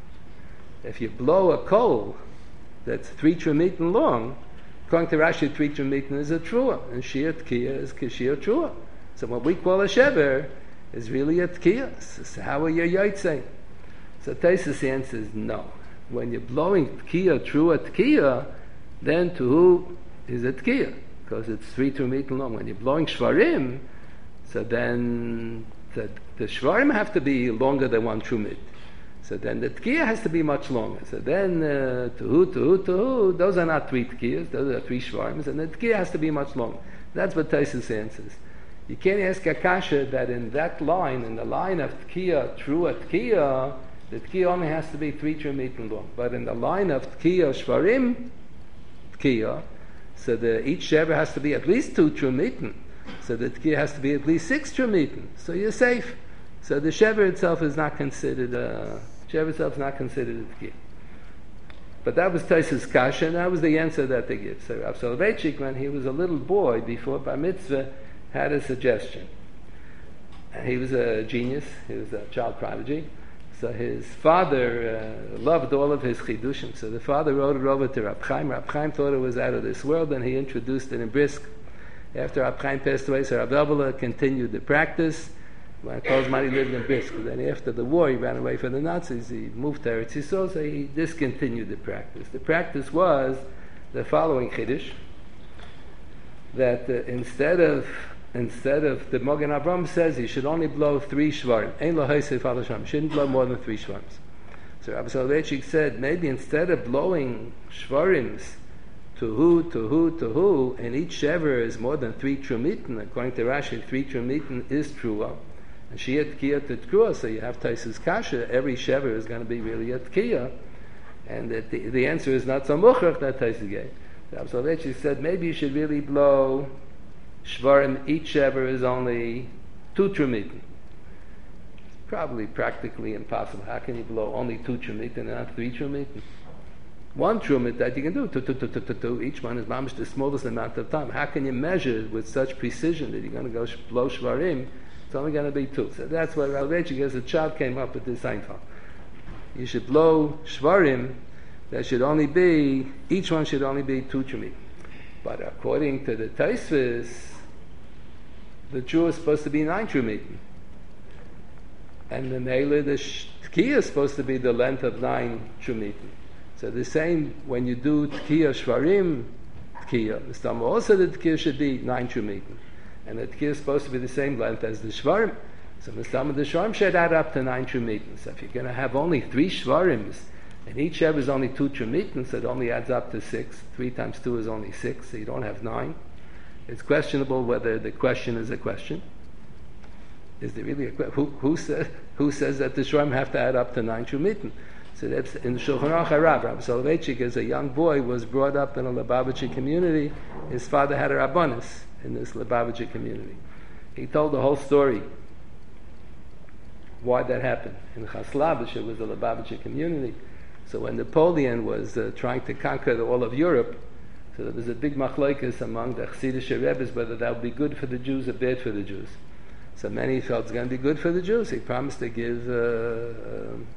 If you blow a coal that's three trumitin long, according to Rashi, three trumitin is a trua, and shir tkiya is kishir trua. So what we call a shever is really a tkiya. So how are you yotzei? So Tosfos answers no. When you're blowing tkiya, trua tkiya, then tuhu is a tkiya, because it's three trumitin long. When you're blowing shvarim, so then the, the shvarim have to be longer than one trumit. So then the tkiya has to be much longer. So then uh, tuhu, tuhu, tuhu, those are not three tkiyas, those are three shvarms, and the tkiya has to be much longer. That's what Tosfos answers. You can't ask a kasha that in that line, in the line of tkiya, trua tkiya, the tkiya only has to be three trumitin long. But in the line of tkiya, shvarim tkiya, so the, each shever has to be at least two trumitin. So the tkiya has to be at least six trumitin. So you're safe. So the shever itself is not considered a... Shever itself is not considered a tkiya. But that was Taisus Kasha, and that was the answer that they give. So Rav Soloveitchik, when he was a little boy before Bar Mitzvah, had a suggestion. And he was a genius, he was a child prodigy. So his father uh, loved all of his chidushim. So the father wrote it over to Rab Chaim. Rab Chaim thought it was out of this world, and he introduced it in Brisk. After Rab Chaim passed away, so Rab Elbala continued the practice. When Kozman, he lived in Brisk. Then after the war, he ran away from the Nazis. He moved to Eretz Yisrael, so he discontinued the practice. The practice was the following chiddush, that uh, instead of instead of the Mogen Avram says he should only blow three shvarim. Ein lo haisef al Hashem. Shouldn't blow more than three shvarim. So Rabbi Soloveitchik said maybe instead of blowing shvarims to who, to who, to who, and each shever is more than three trumitin. According to Rashi, three trumitin is trua. And she had tkiyah to tkua, so you have Taisus Kasha, every shever is going to be really a tkiyah. And the, the, the answer is not so muchach that Taisus gave. So Rabbi Soloveitchik said maybe you should really blow shvarim, each shever is only two trumitin. Probably practically impossible. How can you blow only two trumitin and not three trumitin? One trumit that you can do, two, two, two, two, two, two. Each one is mamish the smallest amount of time. How can you measure it with such precision that you're going to go sh- blow shvarim? It's only going to be two. So that's why Rav Soloveitchik, as a child, came up with this Seinfeld. You should blow shvarim. There should only be, each one should only be two trumit. But according to the Tosfos, the Jew is supposed to be nine trumit. And the Mele, the Tkiyah is supposed to be the length of nine trumit. So the same, when you do Tkiyah shvarim, Tkiyah, also the Tkiyah should be nine trumit. And the tkiyah is supposed to be the same length as the shvarim. So the shvarim should add up to nine trumitin. So if you're going to have only three shvarims, and each shev is only two trumitin, so it only adds up to six. Three times two is only six, so you don't have nine. It's questionable whether the question is a question. Is there really a question? Who, who, says, who says that the shvarim have to add up to nine trumitin? So that's in the Shulchan Aruch Harav. Rabbi Soloveitchik, as a young boy, was brought up in a Lubavitcher community. His father had a rabbanis in this Lubavitcher community. He told the whole story, why that happened. In Chaslavish, it was a Lubavitcher community. So when Napoleon was uh, trying to conquer the, all of Europe, so there was a big machlokes among the Chassidish Rebbes whether that would be good for the Jews or bad for the Jews. So many felt it's going to be good for the Jews. He promised to give... Uh, uh,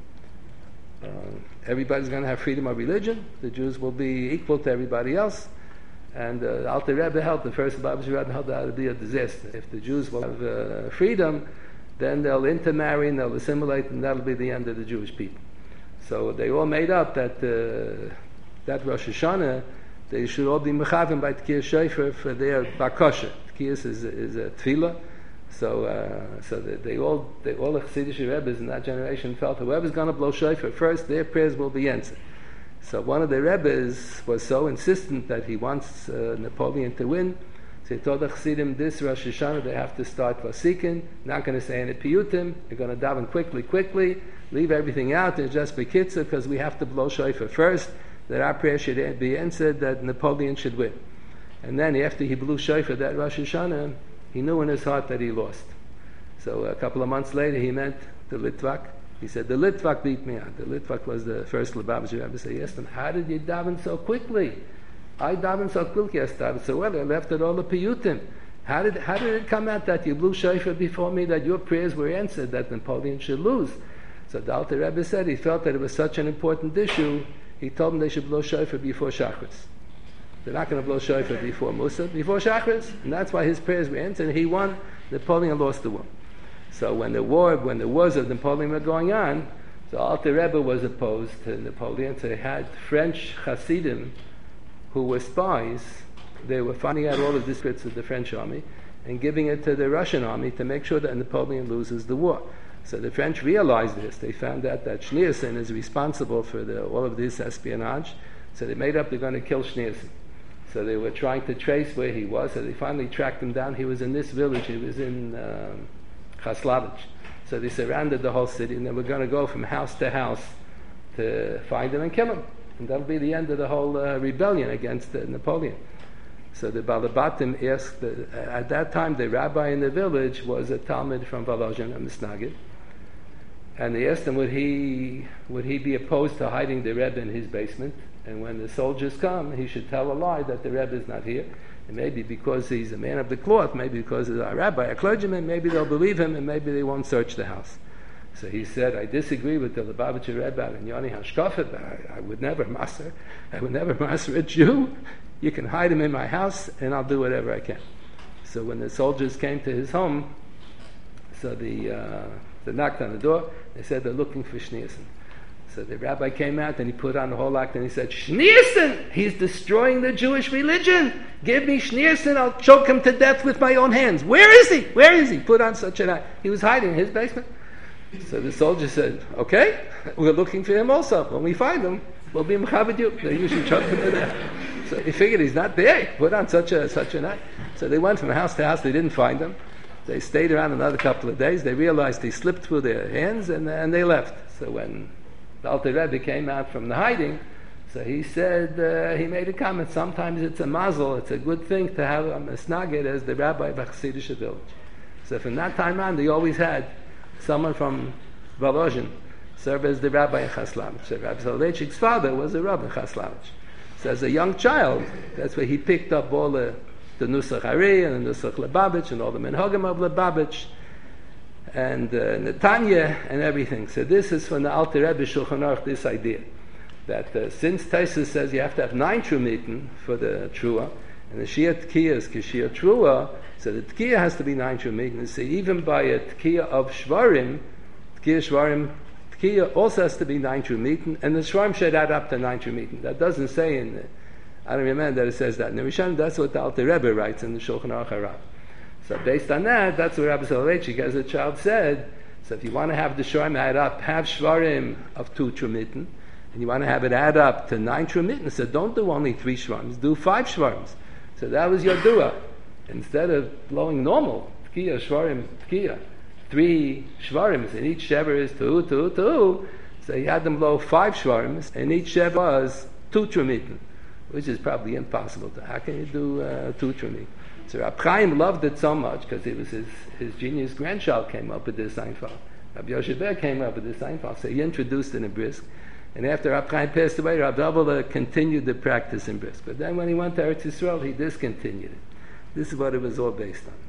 Uh, everybody's going to have freedom of religion. The Jews will be equal to everybody else. And uh, Alter Rebbe held, the first Lubavitcher Rebbe held that it would be a disaster. If the Jews will have uh, freedom, then they'll intermarry and they'll assimilate, and that'll be the end of the Jewish people. So they all made up that uh, that Rosh Hashanah, they should all be mechavim by Tkiyah Shofar for their bakosha. Tkiyah is, is a tefillah. So, uh, so they, they all, they, all the Chassidish Rebbes in that generation felt whoever's going to blow shofar first, their prayers will be answered. So one of the Rebbes was so insistent that he wants uh, Napoleon to win. So he told the Chassidim, this Rosh Hashanah they have to start Vasikin, not going to say any piyutim, they're going to daven quickly, quickly, leave everything out, and just be kitzur, because we have to blow shofar first, that our prayer should be answered, that Napoleon should win. And then after he blew shofar that Rosh Hashanah, he knew in his heart that he lost. So a couple of months later, he met the Litvak. He said, the Litvak beat me out. The Litvak was the first Lubavitcher Rebbe. So he asked him, how did you daven so quickly? I davened so quickly, I started so well, I left it all the piyutim. How did, how did it come out that you blew shofar before me, that your prayers were answered, that Napoleon should lose? So the Alter Rebbe said he felt that it was such an important issue, he told them they should blow shofar before Shachris. They're not going to blow shofar before Musa, before Shachris, and that's why his prayers were answered. And he won. Napoleon lost the war. So when the war, when the wars of Napoleon were going on, the Alter Rebbe was opposed to Napoleon. So they had French Hasidim who were spies. They were finding out all of the secrets of the French army and giving it to the Russian army to make sure that Napoleon loses the war. So the French realized this. They found out that Schneerson is responsible for the, all of this espionage. So they made up they're going to kill Schneerson. So they were trying to trace where he was. So they finally tracked him down. He was in this village. He was in um, Chaslavich. So they surrounded the whole city, and they were going to go from house to house to find him and kill him. And that'll be the end of the whole uh, rebellion against uh, Napoleon. So the Balabatim asked, the, uh, at that time the rabbi in the village was a Talmud from Volozhin, a Misnagid. And they asked him, would he would he be opposed to hiding the Rebbe in his basement? And when the soldiers come, he should tell a lie that the Rebbe is not here. And maybe because he's a man of the cloth, maybe because he's a rabbi, a clergyman, maybe they'll believe him and maybe they won't search the house. So he said, I disagree with the Lubavitcher Rebbe and Yoni Hashkafet, but I, I would never master, I would never master a Jew. You can hide him in my house and I'll do whatever I can. So when the soldiers came to his home, so the, uh, they knocked on the door, they said they're looking for Schneerson. So the rabbi came out and he put on the whole act and he said, Schneerson! He's destroying the Jewish religion! Give me Schneerson, I'll choke him to death with my own hands. Where is he? Where is he? Put on such an act. He was hiding in his basement. So the soldier said, okay, we're looking for him also. When we find him, we'll be mechabed you. They usually choke him to death. So he figured he's not there. He put on such a such a night. So they went from house to house. They didn't find him. They stayed around another couple of days. They realized he slipped through their hands and, and they left. So when the Alter Rebbe came out from the hiding, so he said, uh, he made a comment, sometimes it's a mazel, it's a good thing to have a mesnaged as the rabbi of a Chassidish village. So from that time on, they always had someone from Volozhin serve as the rabbi in Chaslavich. So Rabbi Soloveitchik's father was a rabbi in Chaslavich. So as a young child, that's where he picked up all the, the Nusach Ari and the Nusach Lubavitch and all the Menhogim of Lubavitch and uh, Netanya and everything. So this is from the Alter Rebbe Shulchan Aruch, this idea that uh, since Taisus says you have to have nine Trumiten for the Trua, and the Shia Tkiya is Kishia Trua, so the Tkiya has to be nine Trumiten. So even by a Tkiya of Shvarim, Tkiya Shvarim, Tkiya also has to be nine Trumiten, and the Shvarim should add up to nine Trumiten. That doesn't say in, the, I don't remember that it says that. In the Rishon, that's what the Alter Rebbe writes in the Shulchan Aruch Harav. So based on that, that's what Rabbi Soloveitchik as a child said. So if you want to have the Shvarim add up, have Shvarim of two Trumiten, and you want to have it add up to nine Trumiten, so don't do only three Shvarims, do five Shvarims. So that was your dua. Instead of blowing normal, Tkiya, Shvarim, Tkiya, three Shvarims, and each Shever is two, two, two, so you had them blow five Shvarims, and each Shever was two Trumiten, which is probably impossible. To, how can you do uh, two Trumiten? So Rab Chaim loved it so much because it was his, his genius grandchild came up with this Seinfeld. Rabbi Yoshe Ber came up with this Seinfeld, so he introduced it in Brisk. And after Rab Chaim passed away, Rab Davila continued the practice in Brisk. But then when he went to Eretz Yisrael, he discontinued it. This is what it was all based on.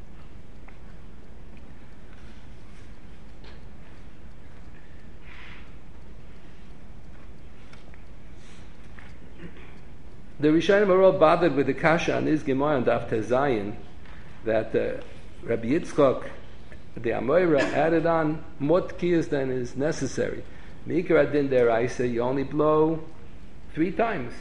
The Rishonim are all bothered with the kasha on his Gemara and Daf Tezayin that uh, Rabbi Yitzchok, the Amoira, added on more tkiyas than is necessary. Mikra Adin Deraisa, you only blow three times.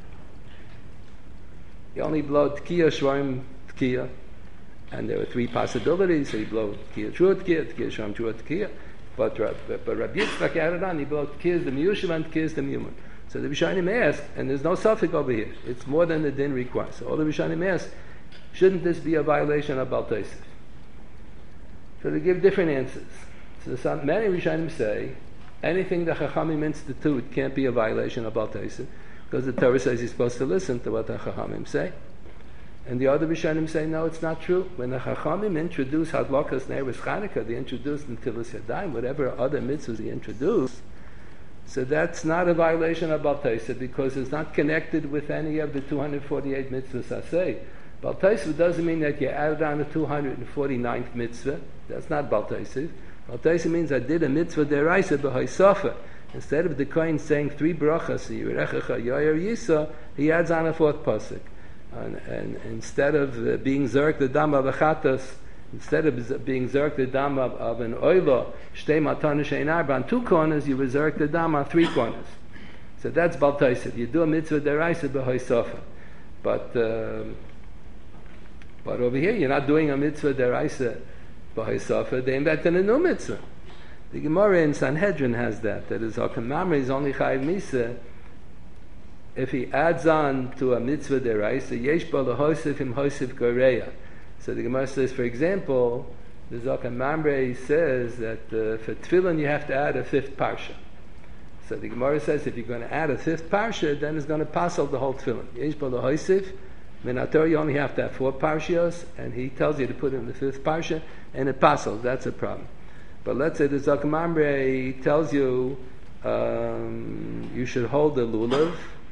You only blow tkiya, shvarim, tkiya. And there are three possibilities. So you blow tkiya, trua tkiya, tkiya, shvarim, trua tkiya. But, but, but Rabbi Yitzchak added on, he blow tkiyas, the miyushav, and tkiyas, the miyuman. So the Rishonim ask, and there's no suffix over here. It's more than the din requires. So all the Rishonim ask, shouldn't this be a violation of Baal Tosef? So they give different answers. So some, many Rishonim say, anything that Chachamim institute can't be a violation of Baal Tosef, because the Torah says you're supposed to listen to what the Chachamim say. And the other Rishonim say, no, it's not true. When the Chachamim introduced Hadlakas Neiros Chanukah, they introduced Netilas Yadayim, whatever other mitzvahs they introduced, so that's not a violation of Baal Tosef because it's not connected with any of the two hundred forty-eight mitzvahs I say. Baal Tosef doesn't mean that you added on the two hundred forty-ninth mitzvah. That's not Baal Tosef. Baal Tosef means I did a mitzvah deraisa b'haisafa. Instead of the Kohen saying three brachas, Yirechecha, Yoyer, Yisa, he adds on a fourth pasuk. And, and instead of uh, being zerk the dam of a chatas, instead of being zerk the dam of, of an oilo, shtei matana shein arba, on two corners, you were zerk the dam on three corners. So that's Baal Tosef. You do a mitzvah deraisa b'haisafa. But, uh, but over here, you're not doing a mitzvah deraisa b'haisafa, they invented a new mitzvah. The Gemara in Sanhedrin has that, that is, Hakan Mamre is only chayiv misa if he adds on to a mitzvah deraisa, yesh ba l'hosef im hosef goreya. So the Gemara says, for example, the Zakan Mamre says that uh, for tefillin you have to add a fifth parsha. So the Gemara says if you're going to add a fifth parsha, then it's going to passel the whole tefillin. Yesh ba l'hosef, Minator you only have to have four parshios, and he tells you to put in the fifth parsha, and it passels. That's a problem. But let's say the Zakan Mamre tells you um, you should hold the lulav,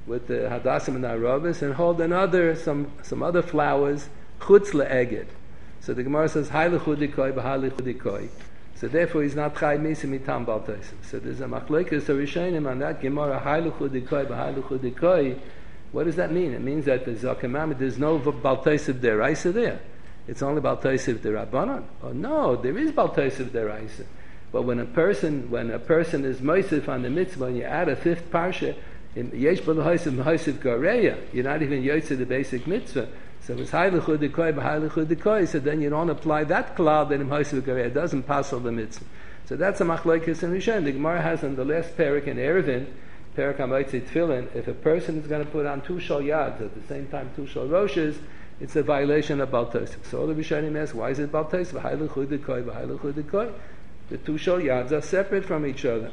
with the hadassim and arabis, and hold another some some other flowers chutz le'eged. So the Gemara says hay lechudikoi b'hay lechudikoi. So therefore he's not chai misa mitam bal taisim. So there's a machlokes rishonim on that Gemara hay lechudikoi b'hay lechudikoi. What does that mean? It means that the zakamam there's no bal taisim deraisa there. It's only bal taisim derabanan. Oh no, there is bal taisim deraisa. But when a person when a person is moisif on the mitzvah, and you add a fifth parsha, yesh b'l'hoisiv m'hoisiv gareya, you're not even yotzei the basic mitzvah. So it's hay l'chudikoi b'hay l'chudikoi. So then you don't apply that klal that in m'hoisiv gareya. It doesn't pass all the mitzvah. So that's a machlokes in Rishon. The Gemara has in the last parak in Eruvin, parak ha'motzei tefillin, if a person is going to put on two shol yads at the same time two shol roshes, it's a violation of bal taisim. So all the Rishonim ask, why is it bal taisim? Hay l'chudikoi b'hay l'chudikoi. The two shol yads are separate from each other.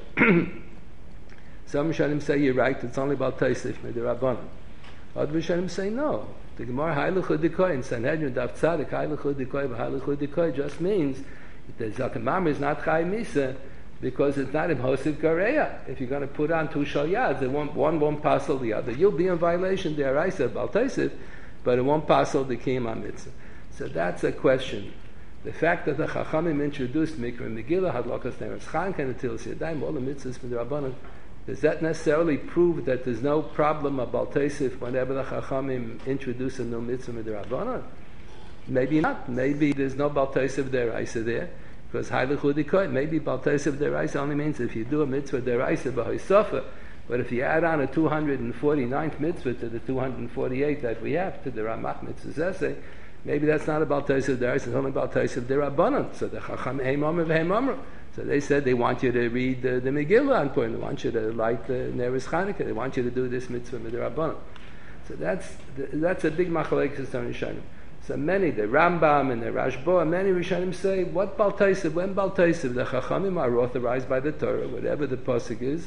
Some Rishonim say you're right, it's only about Taisif, Midirabbanan. Other Rishonim say no. The Gemara Hay L'chudikoi in Sanhedrin Daf Tzadik Hay L'chudikoi v'Hay L'chudikoi just means that Zakamam is not Chai Misa because it's not Imhosiv Gareya. If you're going to put on two shol yads, one, one won't passel the other. You'll be in violation there, I said, about Taisif, but it won't passel the Kiyam Mitzvah. So that's a question. The fact that the Chachamim introduced Mikra Megillah Hadlakas Neres Chanukah and Netilas Yadayim, all the mitzvahs from the Rabbanan, does that necessarily prove that there's no problem about Taisif whenever the Chachamim introduce a new mitzvah from the Rabbanan? Maybe not. Maybe there's no Bal Taisif Deraisa there, because Hay L'chudikoi, maybe Bal Taisif Deraisa only means if you do a mitzvah Deraisa b'Hoisofa, but if you add on a two hundred forty-ninth mitzvah to the two hundred forty-eight that we have, to the Ramach mitzvah's essay, maybe that's not about Taisif Deraisa, it's only about Taisif Derabbanan. So the Chacham Heim Amr v'Heim Amr. So they said they want you to read the, the Megillah on point. They want you to light the Neres Chanukah. They want you to do this mitzvah Midirabbanan. So that's that's a big machlokes on Rishonim. So many, the Rambam and the Rashba, many Rishonim say, what Bal Taisif? When Bal Taisif? The Chachamim are authorized by the Torah, whatever the pasuk is.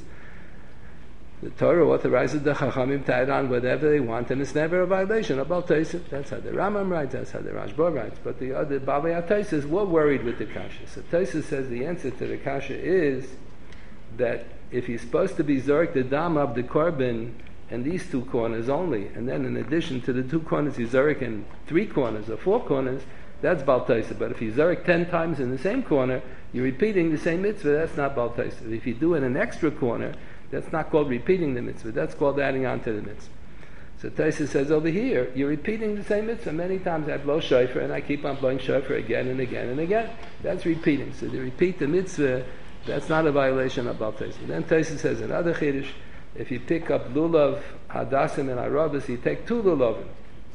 The Torah authorizes the Chachamim to add on whatever they want, and it's never a violation of Bal Taisif. That's how the Rambam writes, that's how the Rashba writes. But the other Balei HaTaisis were worried with the kasha. So Taisis says the answer to the kasha is that if he's supposed to be zork the dam of the korban and these two corners only, and then in addition to the two corners he's zork in three corners or four corners, that's Bal Taisif. But if he's zork ten times in the same corner, you're repeating the same mitzvah, that's not Bal Taisif. If you do it in an extra corner, that's not called repeating the mitzvah. That's called adding on to the mitzvah. So Taisa says over here, you're repeating the same mitzvah. Many times I blow shofar and I keep on blowing shofar again and again and again. That's repeating. So to repeat the mitzvah, that's not a violation of Bal Taisa. Then Taisa says another chiddush, if you pick up lulav, hadassim, and arabas, you take two lulavim.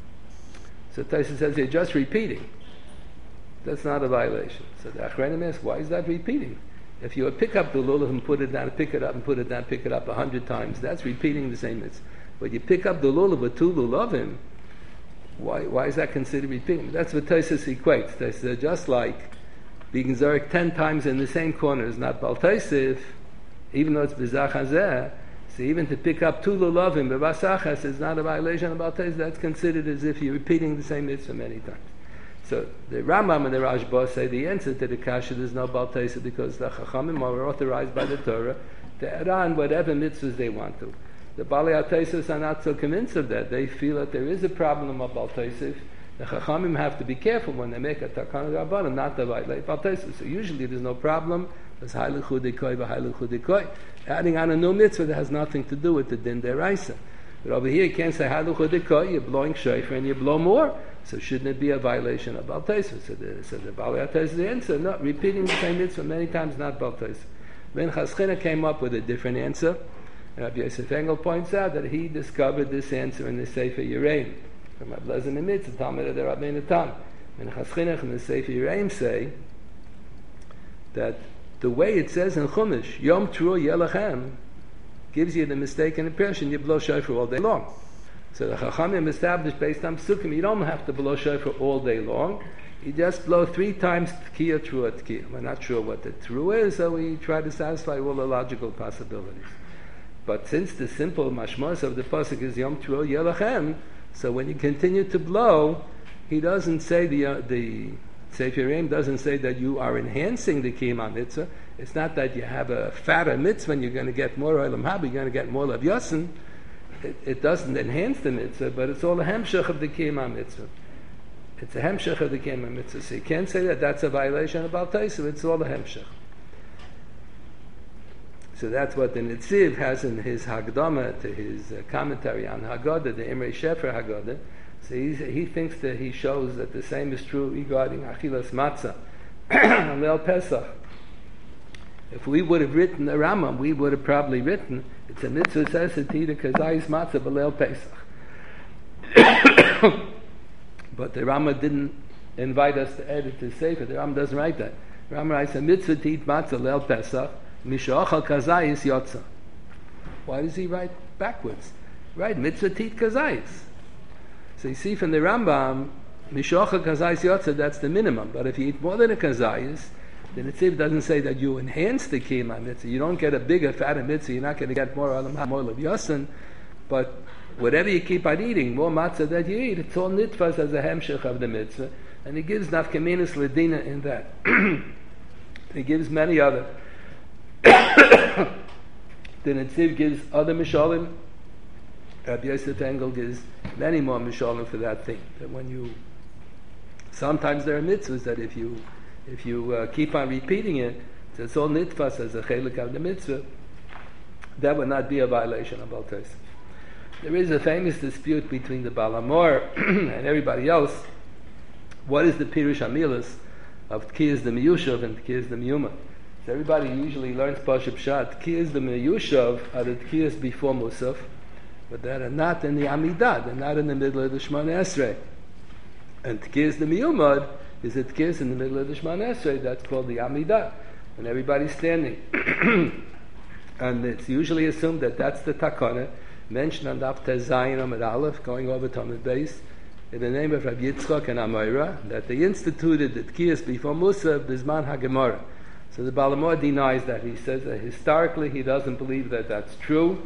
So Taisa says you're just repeating. That's not a violation. So the Achrenim asks, why is that repeating? If you pick up the lulav and put it down, pick it up and put it down, pick it up a hundred times, that's repeating the same mitzvah. But you pick up the lulav with two lulavim, why why is that considered repeating? That's what Tosfos equates. They say just like being zarek ten times in the same corner is not Bal Taisif, even though it's B'zach Hazeh, so even to pick up two lulavim, B'basachas, is not a violation of Bal Taisif, that's considered as if you're repeating the same mitzvah many times. So the Rambam and the Rashba say the answer to the kasha is no Bal Taisif because the Chachamim are authorized by the Torah to add on whatever mitzvahs they want to. The Balei HaTaisos are not so convinced of that. They feel that there is a problem of Bal Taisif. The Chachamim have to be careful when they make a Takana Rabbanan not to violate Bal Taisif. So usually there's no problem. There's Hay L'chudikoi v'Hay L'chudikoi. Adding on a new mitzvah that has nothing to do with the Din Deraisa. But over here you can't say Hay L'chudikoi, you're blowing shofar and you blow more. So shouldn't it be a violation of Bal Taisif? So the, so the Balei HaTaisos, the answer, no, repeating the same mitzvah many times, not Bal Taisif. Then Chaschina came up with a different answer. And Rabbi Yosef Engel points out that he discovered this answer in the Sefer Yereim. From Rabbi Lezer Nimitz, the Talmud of the Rabbeinu Tam. And Chaschina and the Sefer Yereim say that the way it says in Chumash, Yom Teruah Yelachem, gives you the mistaken impression you blow shofar all day long. So the Chachamim established based on Psukim, you don't have to blow shofar all day long. You just blow three times Tkiya, Teruah, Tkiya. We're not sure what the Teruah is, so we try to satisfy all the logical possibilities. But since the simple mashmos of the pasuk is Yom Teruah Yelachem, so when you continue to blow, he doesn't say the uh, the Sefer Yereim doesn't say that you are enhancing the Kiyam mitzvah. It's not that you have a fatter mitzvah and you're going to get more olam haba, you're going to get more lav yasin. it, it doesn't enhance the mitzvah, but it's all a hemshech of the kiyum mitzvah. It's a hemshech of the kiyum mitzvah. So you can't say that that's a violation of Baal Taisa. It's all a hemshech. So that's what the Netziv has in his Hagdama to his uh, commentary on Haggadah, the Imrei Shefer Haggadah. So he, he thinks that he shows that the same is true regarding Achilas Matzah on Leil Pesach. If we would have written the Rambam, we would have probably written, it's a mitzvah says to eat a kazayis matzah b'leil Pesach. But the Rambam didn't invite us to edit his sefer. The Rambam doesn't write that. The Rambam writes a mitzvah to eat matzah leil Pesach, misha'achal kazayis yotza. Why does he write backwards? Right, mitzvah to eat kazayis. So you see from the Rambam, misha'achal kazayis yotza, that's the minimum. But if you eat more than a kazayis, the Netziv doesn't say that you enhance the kiyum mitzvah. You don't get a bigger, fatter mitzvah. You're not going to get more alam more of yasin. But whatever you keep on eating, more matzah that you eat, it's all nitfas as a hemshech of the mitzvah. And he gives nafkaminas ledina in that. He gives many other. The Netziv gives other mishalim. Rabbi Yosef Engel gives many more mishalim for that thing. That when you, sometimes there are mitzvahs that if you If you uh, keep on repeating it, so it's all nitfas as a chelik of the mitzvah, that would not be a violation of Baal Taisa. There is a famous dispute between the Baal Hamor and everybody else. What is the Pirush Hamilas of Tkiyas the Miyushav and Tkiyas the Miyuma? So everybody usually learns Pashup Pshat. Tkiyas the Miyushav are the Tkiyas before Musaf, but that are not in the Amidah, they're not in the middle of the Shemona Esrei. And Tkiyas the Miyumad is a tkiyas in the middle of the Shemona Esrei, that's called the Amidah, and everybody's standing. And it's usually assumed that that's the takana mentioned on Daf Tezayin Amud Aleph, going over Talmud Beis, in the name of Rabbi Yitzchak and Amoira, that they instituted the tkiyas before Musa Bizman HaGemara. So the Baal Hamor denies that. He says that historically he doesn't believe that that's true.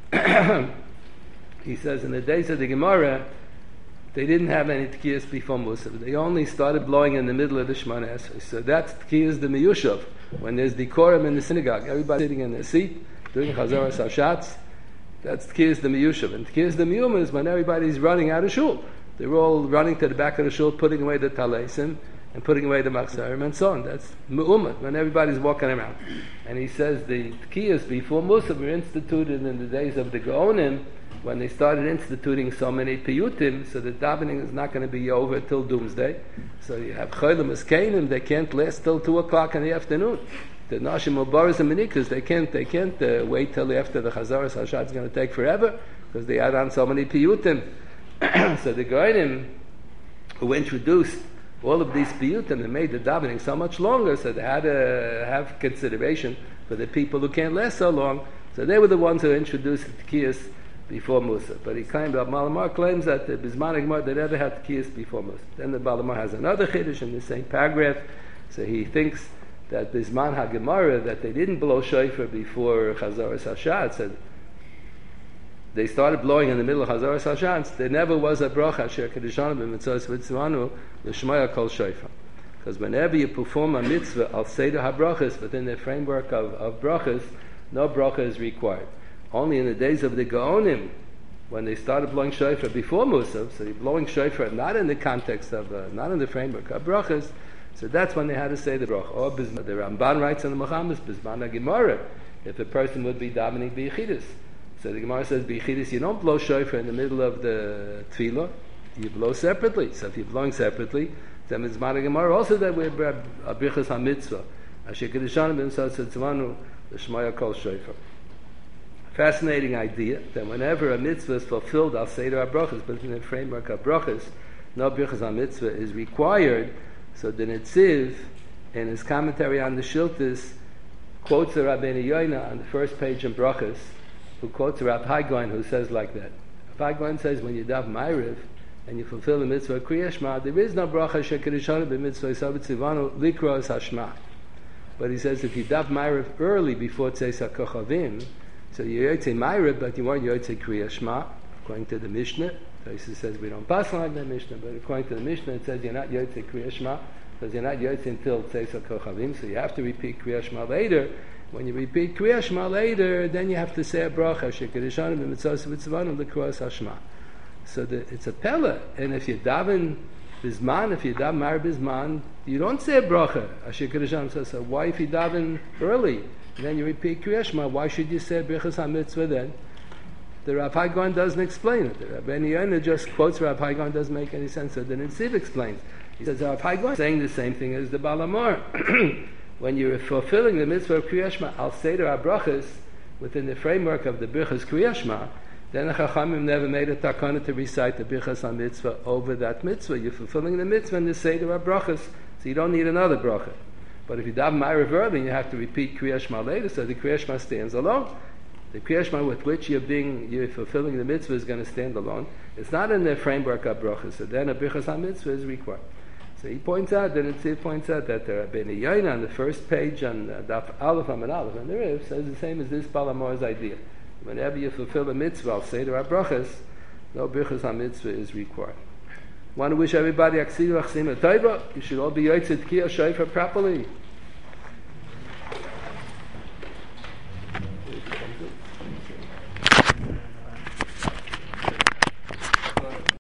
He says in the days of the Gemara, they didn't have any tkiyas before Musaf. They only started blowing in the middle of the Shemona Esrei. So that's tkiyas the Miyushav. When there's decorum in the synagogue, everybody sitting in their seat, doing Chazaras Hashatz, that's tkiyas the Miyushav. And tkiyas the Miyuma is when everybody's running out of shul. They're all running to the back of the shul, putting away the talesim, and putting away the machzarim, and so on. That's Mu'umah, when everybody's walking around. And he says the tkiyas before Musaf were instituted in the days of the Gaonim, when they started instituting so many piyutim, so the davening is not going to be over till doomsday. So you have cholim eskenim, they can't last till two o'clock in the afternoon. The nashim mubaras and menikas, they can't they can't uh, wait till after the chazaras hashat is going to take forever because they add on so many piyutim. So the goyim who introduced all of these piyutim, they made the davening so much longer, so they had to have consideration for the people who can't last so long. So they were the ones who introduced the tkiyas before Musa. But he claimed, that Baal Hamor claims that the Bizman HaGemara, they never had tkiyas before Musa. Then the Baal Hamor has another chiddush in the same paragraph. So he thinks that Bizman HaGemara, that they didn't blow shofar before Chazaras Hashatz. So they started blowing in the middle of Chazaras Hashatz. There never was a bracha, Asher Kedishanu b'mitzvos v'tzivanu, l'shmoya kol shofar. Because whenever you perform a mitzvah, al seder habrachas, within the framework of, of brachas, no bracha is required. Only in the days of the Gaonim, when they started blowing shofar before Musaf, so you're blowing shofar not in the context of, uh, not in the framework of brachas, so that's when they had to say the bracha. Or the Ramban writes in the Mechamas, Bizman HaGemara, if a person would be davening b'yichidus. So the Gemara says, b'yichidus, you don't blow shofar in the middle of the tefillah, you blow separately. So if you're blowing separately, then Bizman HaGemara also that we're abrichas ha-mitzvah. Asher kedishanu b'mitzvos v'tzivanu, l'shmoya kol shofar. Fascinating idea that whenever a mitzvah is fulfilled, I'll say to our brachas, but in the framework of brachas, no brachas on mitzvah is required. So the Netziv, in his commentary on the Shiltis, quotes the Rabbeinu Yoina on the first page in brachas, who quotes the Rav Hai Gaon, who says like that. Rav Hai Gaon says, when you daven Ma'ariv and you fulfill the mitzvah of Kriya Shema, there is no bracha shekedishanu b'mitzvah yisab tzivanu likro es hashma. But he says, if you daven Ma'ariv early before Tzeis HaKochavim, so you Yotzei Ma'ariv, but you weren't Yotzei Kriya Shema, according to the Mishnah. Tosfos says we don't pass like the Mishnah, but according to the Mishnah, it says you're not Yotzei Kriya Shema, because you're not Yotzei until Tzeis HaKochavim, so you have to repeat Kriya Shema later, When you repeat Kriya Shema later, then you have to say a bracha. Shekirishanu b'mitzvos v'tzvanim l'kros hashma. So the, it's a pella. And if you daven bisman, if you daven mar bisman, you don't say a bracha. Shekirishanu says, so why if you daven early, and then you repeat Kriya Shema, why should you say Birchas HaMitzvah then? The Rav Hai Gaon doesn't explain it. The Rabbeinu Yonah just quotes Rav Hai Gaon, doesn't make any sense. So the Nitziv explains. He says Rav Hai Gaon is saying the same thing as the Baal HaMaor. When you're fulfilling the mitzvah of Kriya Shema, al seder habrachas, within the framework of the Birchas Kriya Shema, then the Chachamim never made a takana to recite the Birchas HaMitzvah over that mitzvah. You're fulfilling the mitzvah in the seder habrachas, so you don't need another bracha. But if you daven Ma'ariv early, you have to repeat Kriya Shema later, so the Kriya Shema stands alone. The Kriya Shema with which you're being, you're fulfilling the mitzvah is going to stand alone. It's not in the framework of brachas. So then a Birchas HaMitzvah is required. So he points out, then it points out that the Rabbeinu Yonah on the first page on uh, Daf Aleph Amud Aleph and the Riv says the same as this Baal HaMaor's idea. Whenever you fulfill a mitzvah, I'll say there are brachas, no Birchas HaMitzvah is required. I want to wish everybody Aksidu Achsim Taiva. You should all be Yotzei Tkiyah Shofar properly.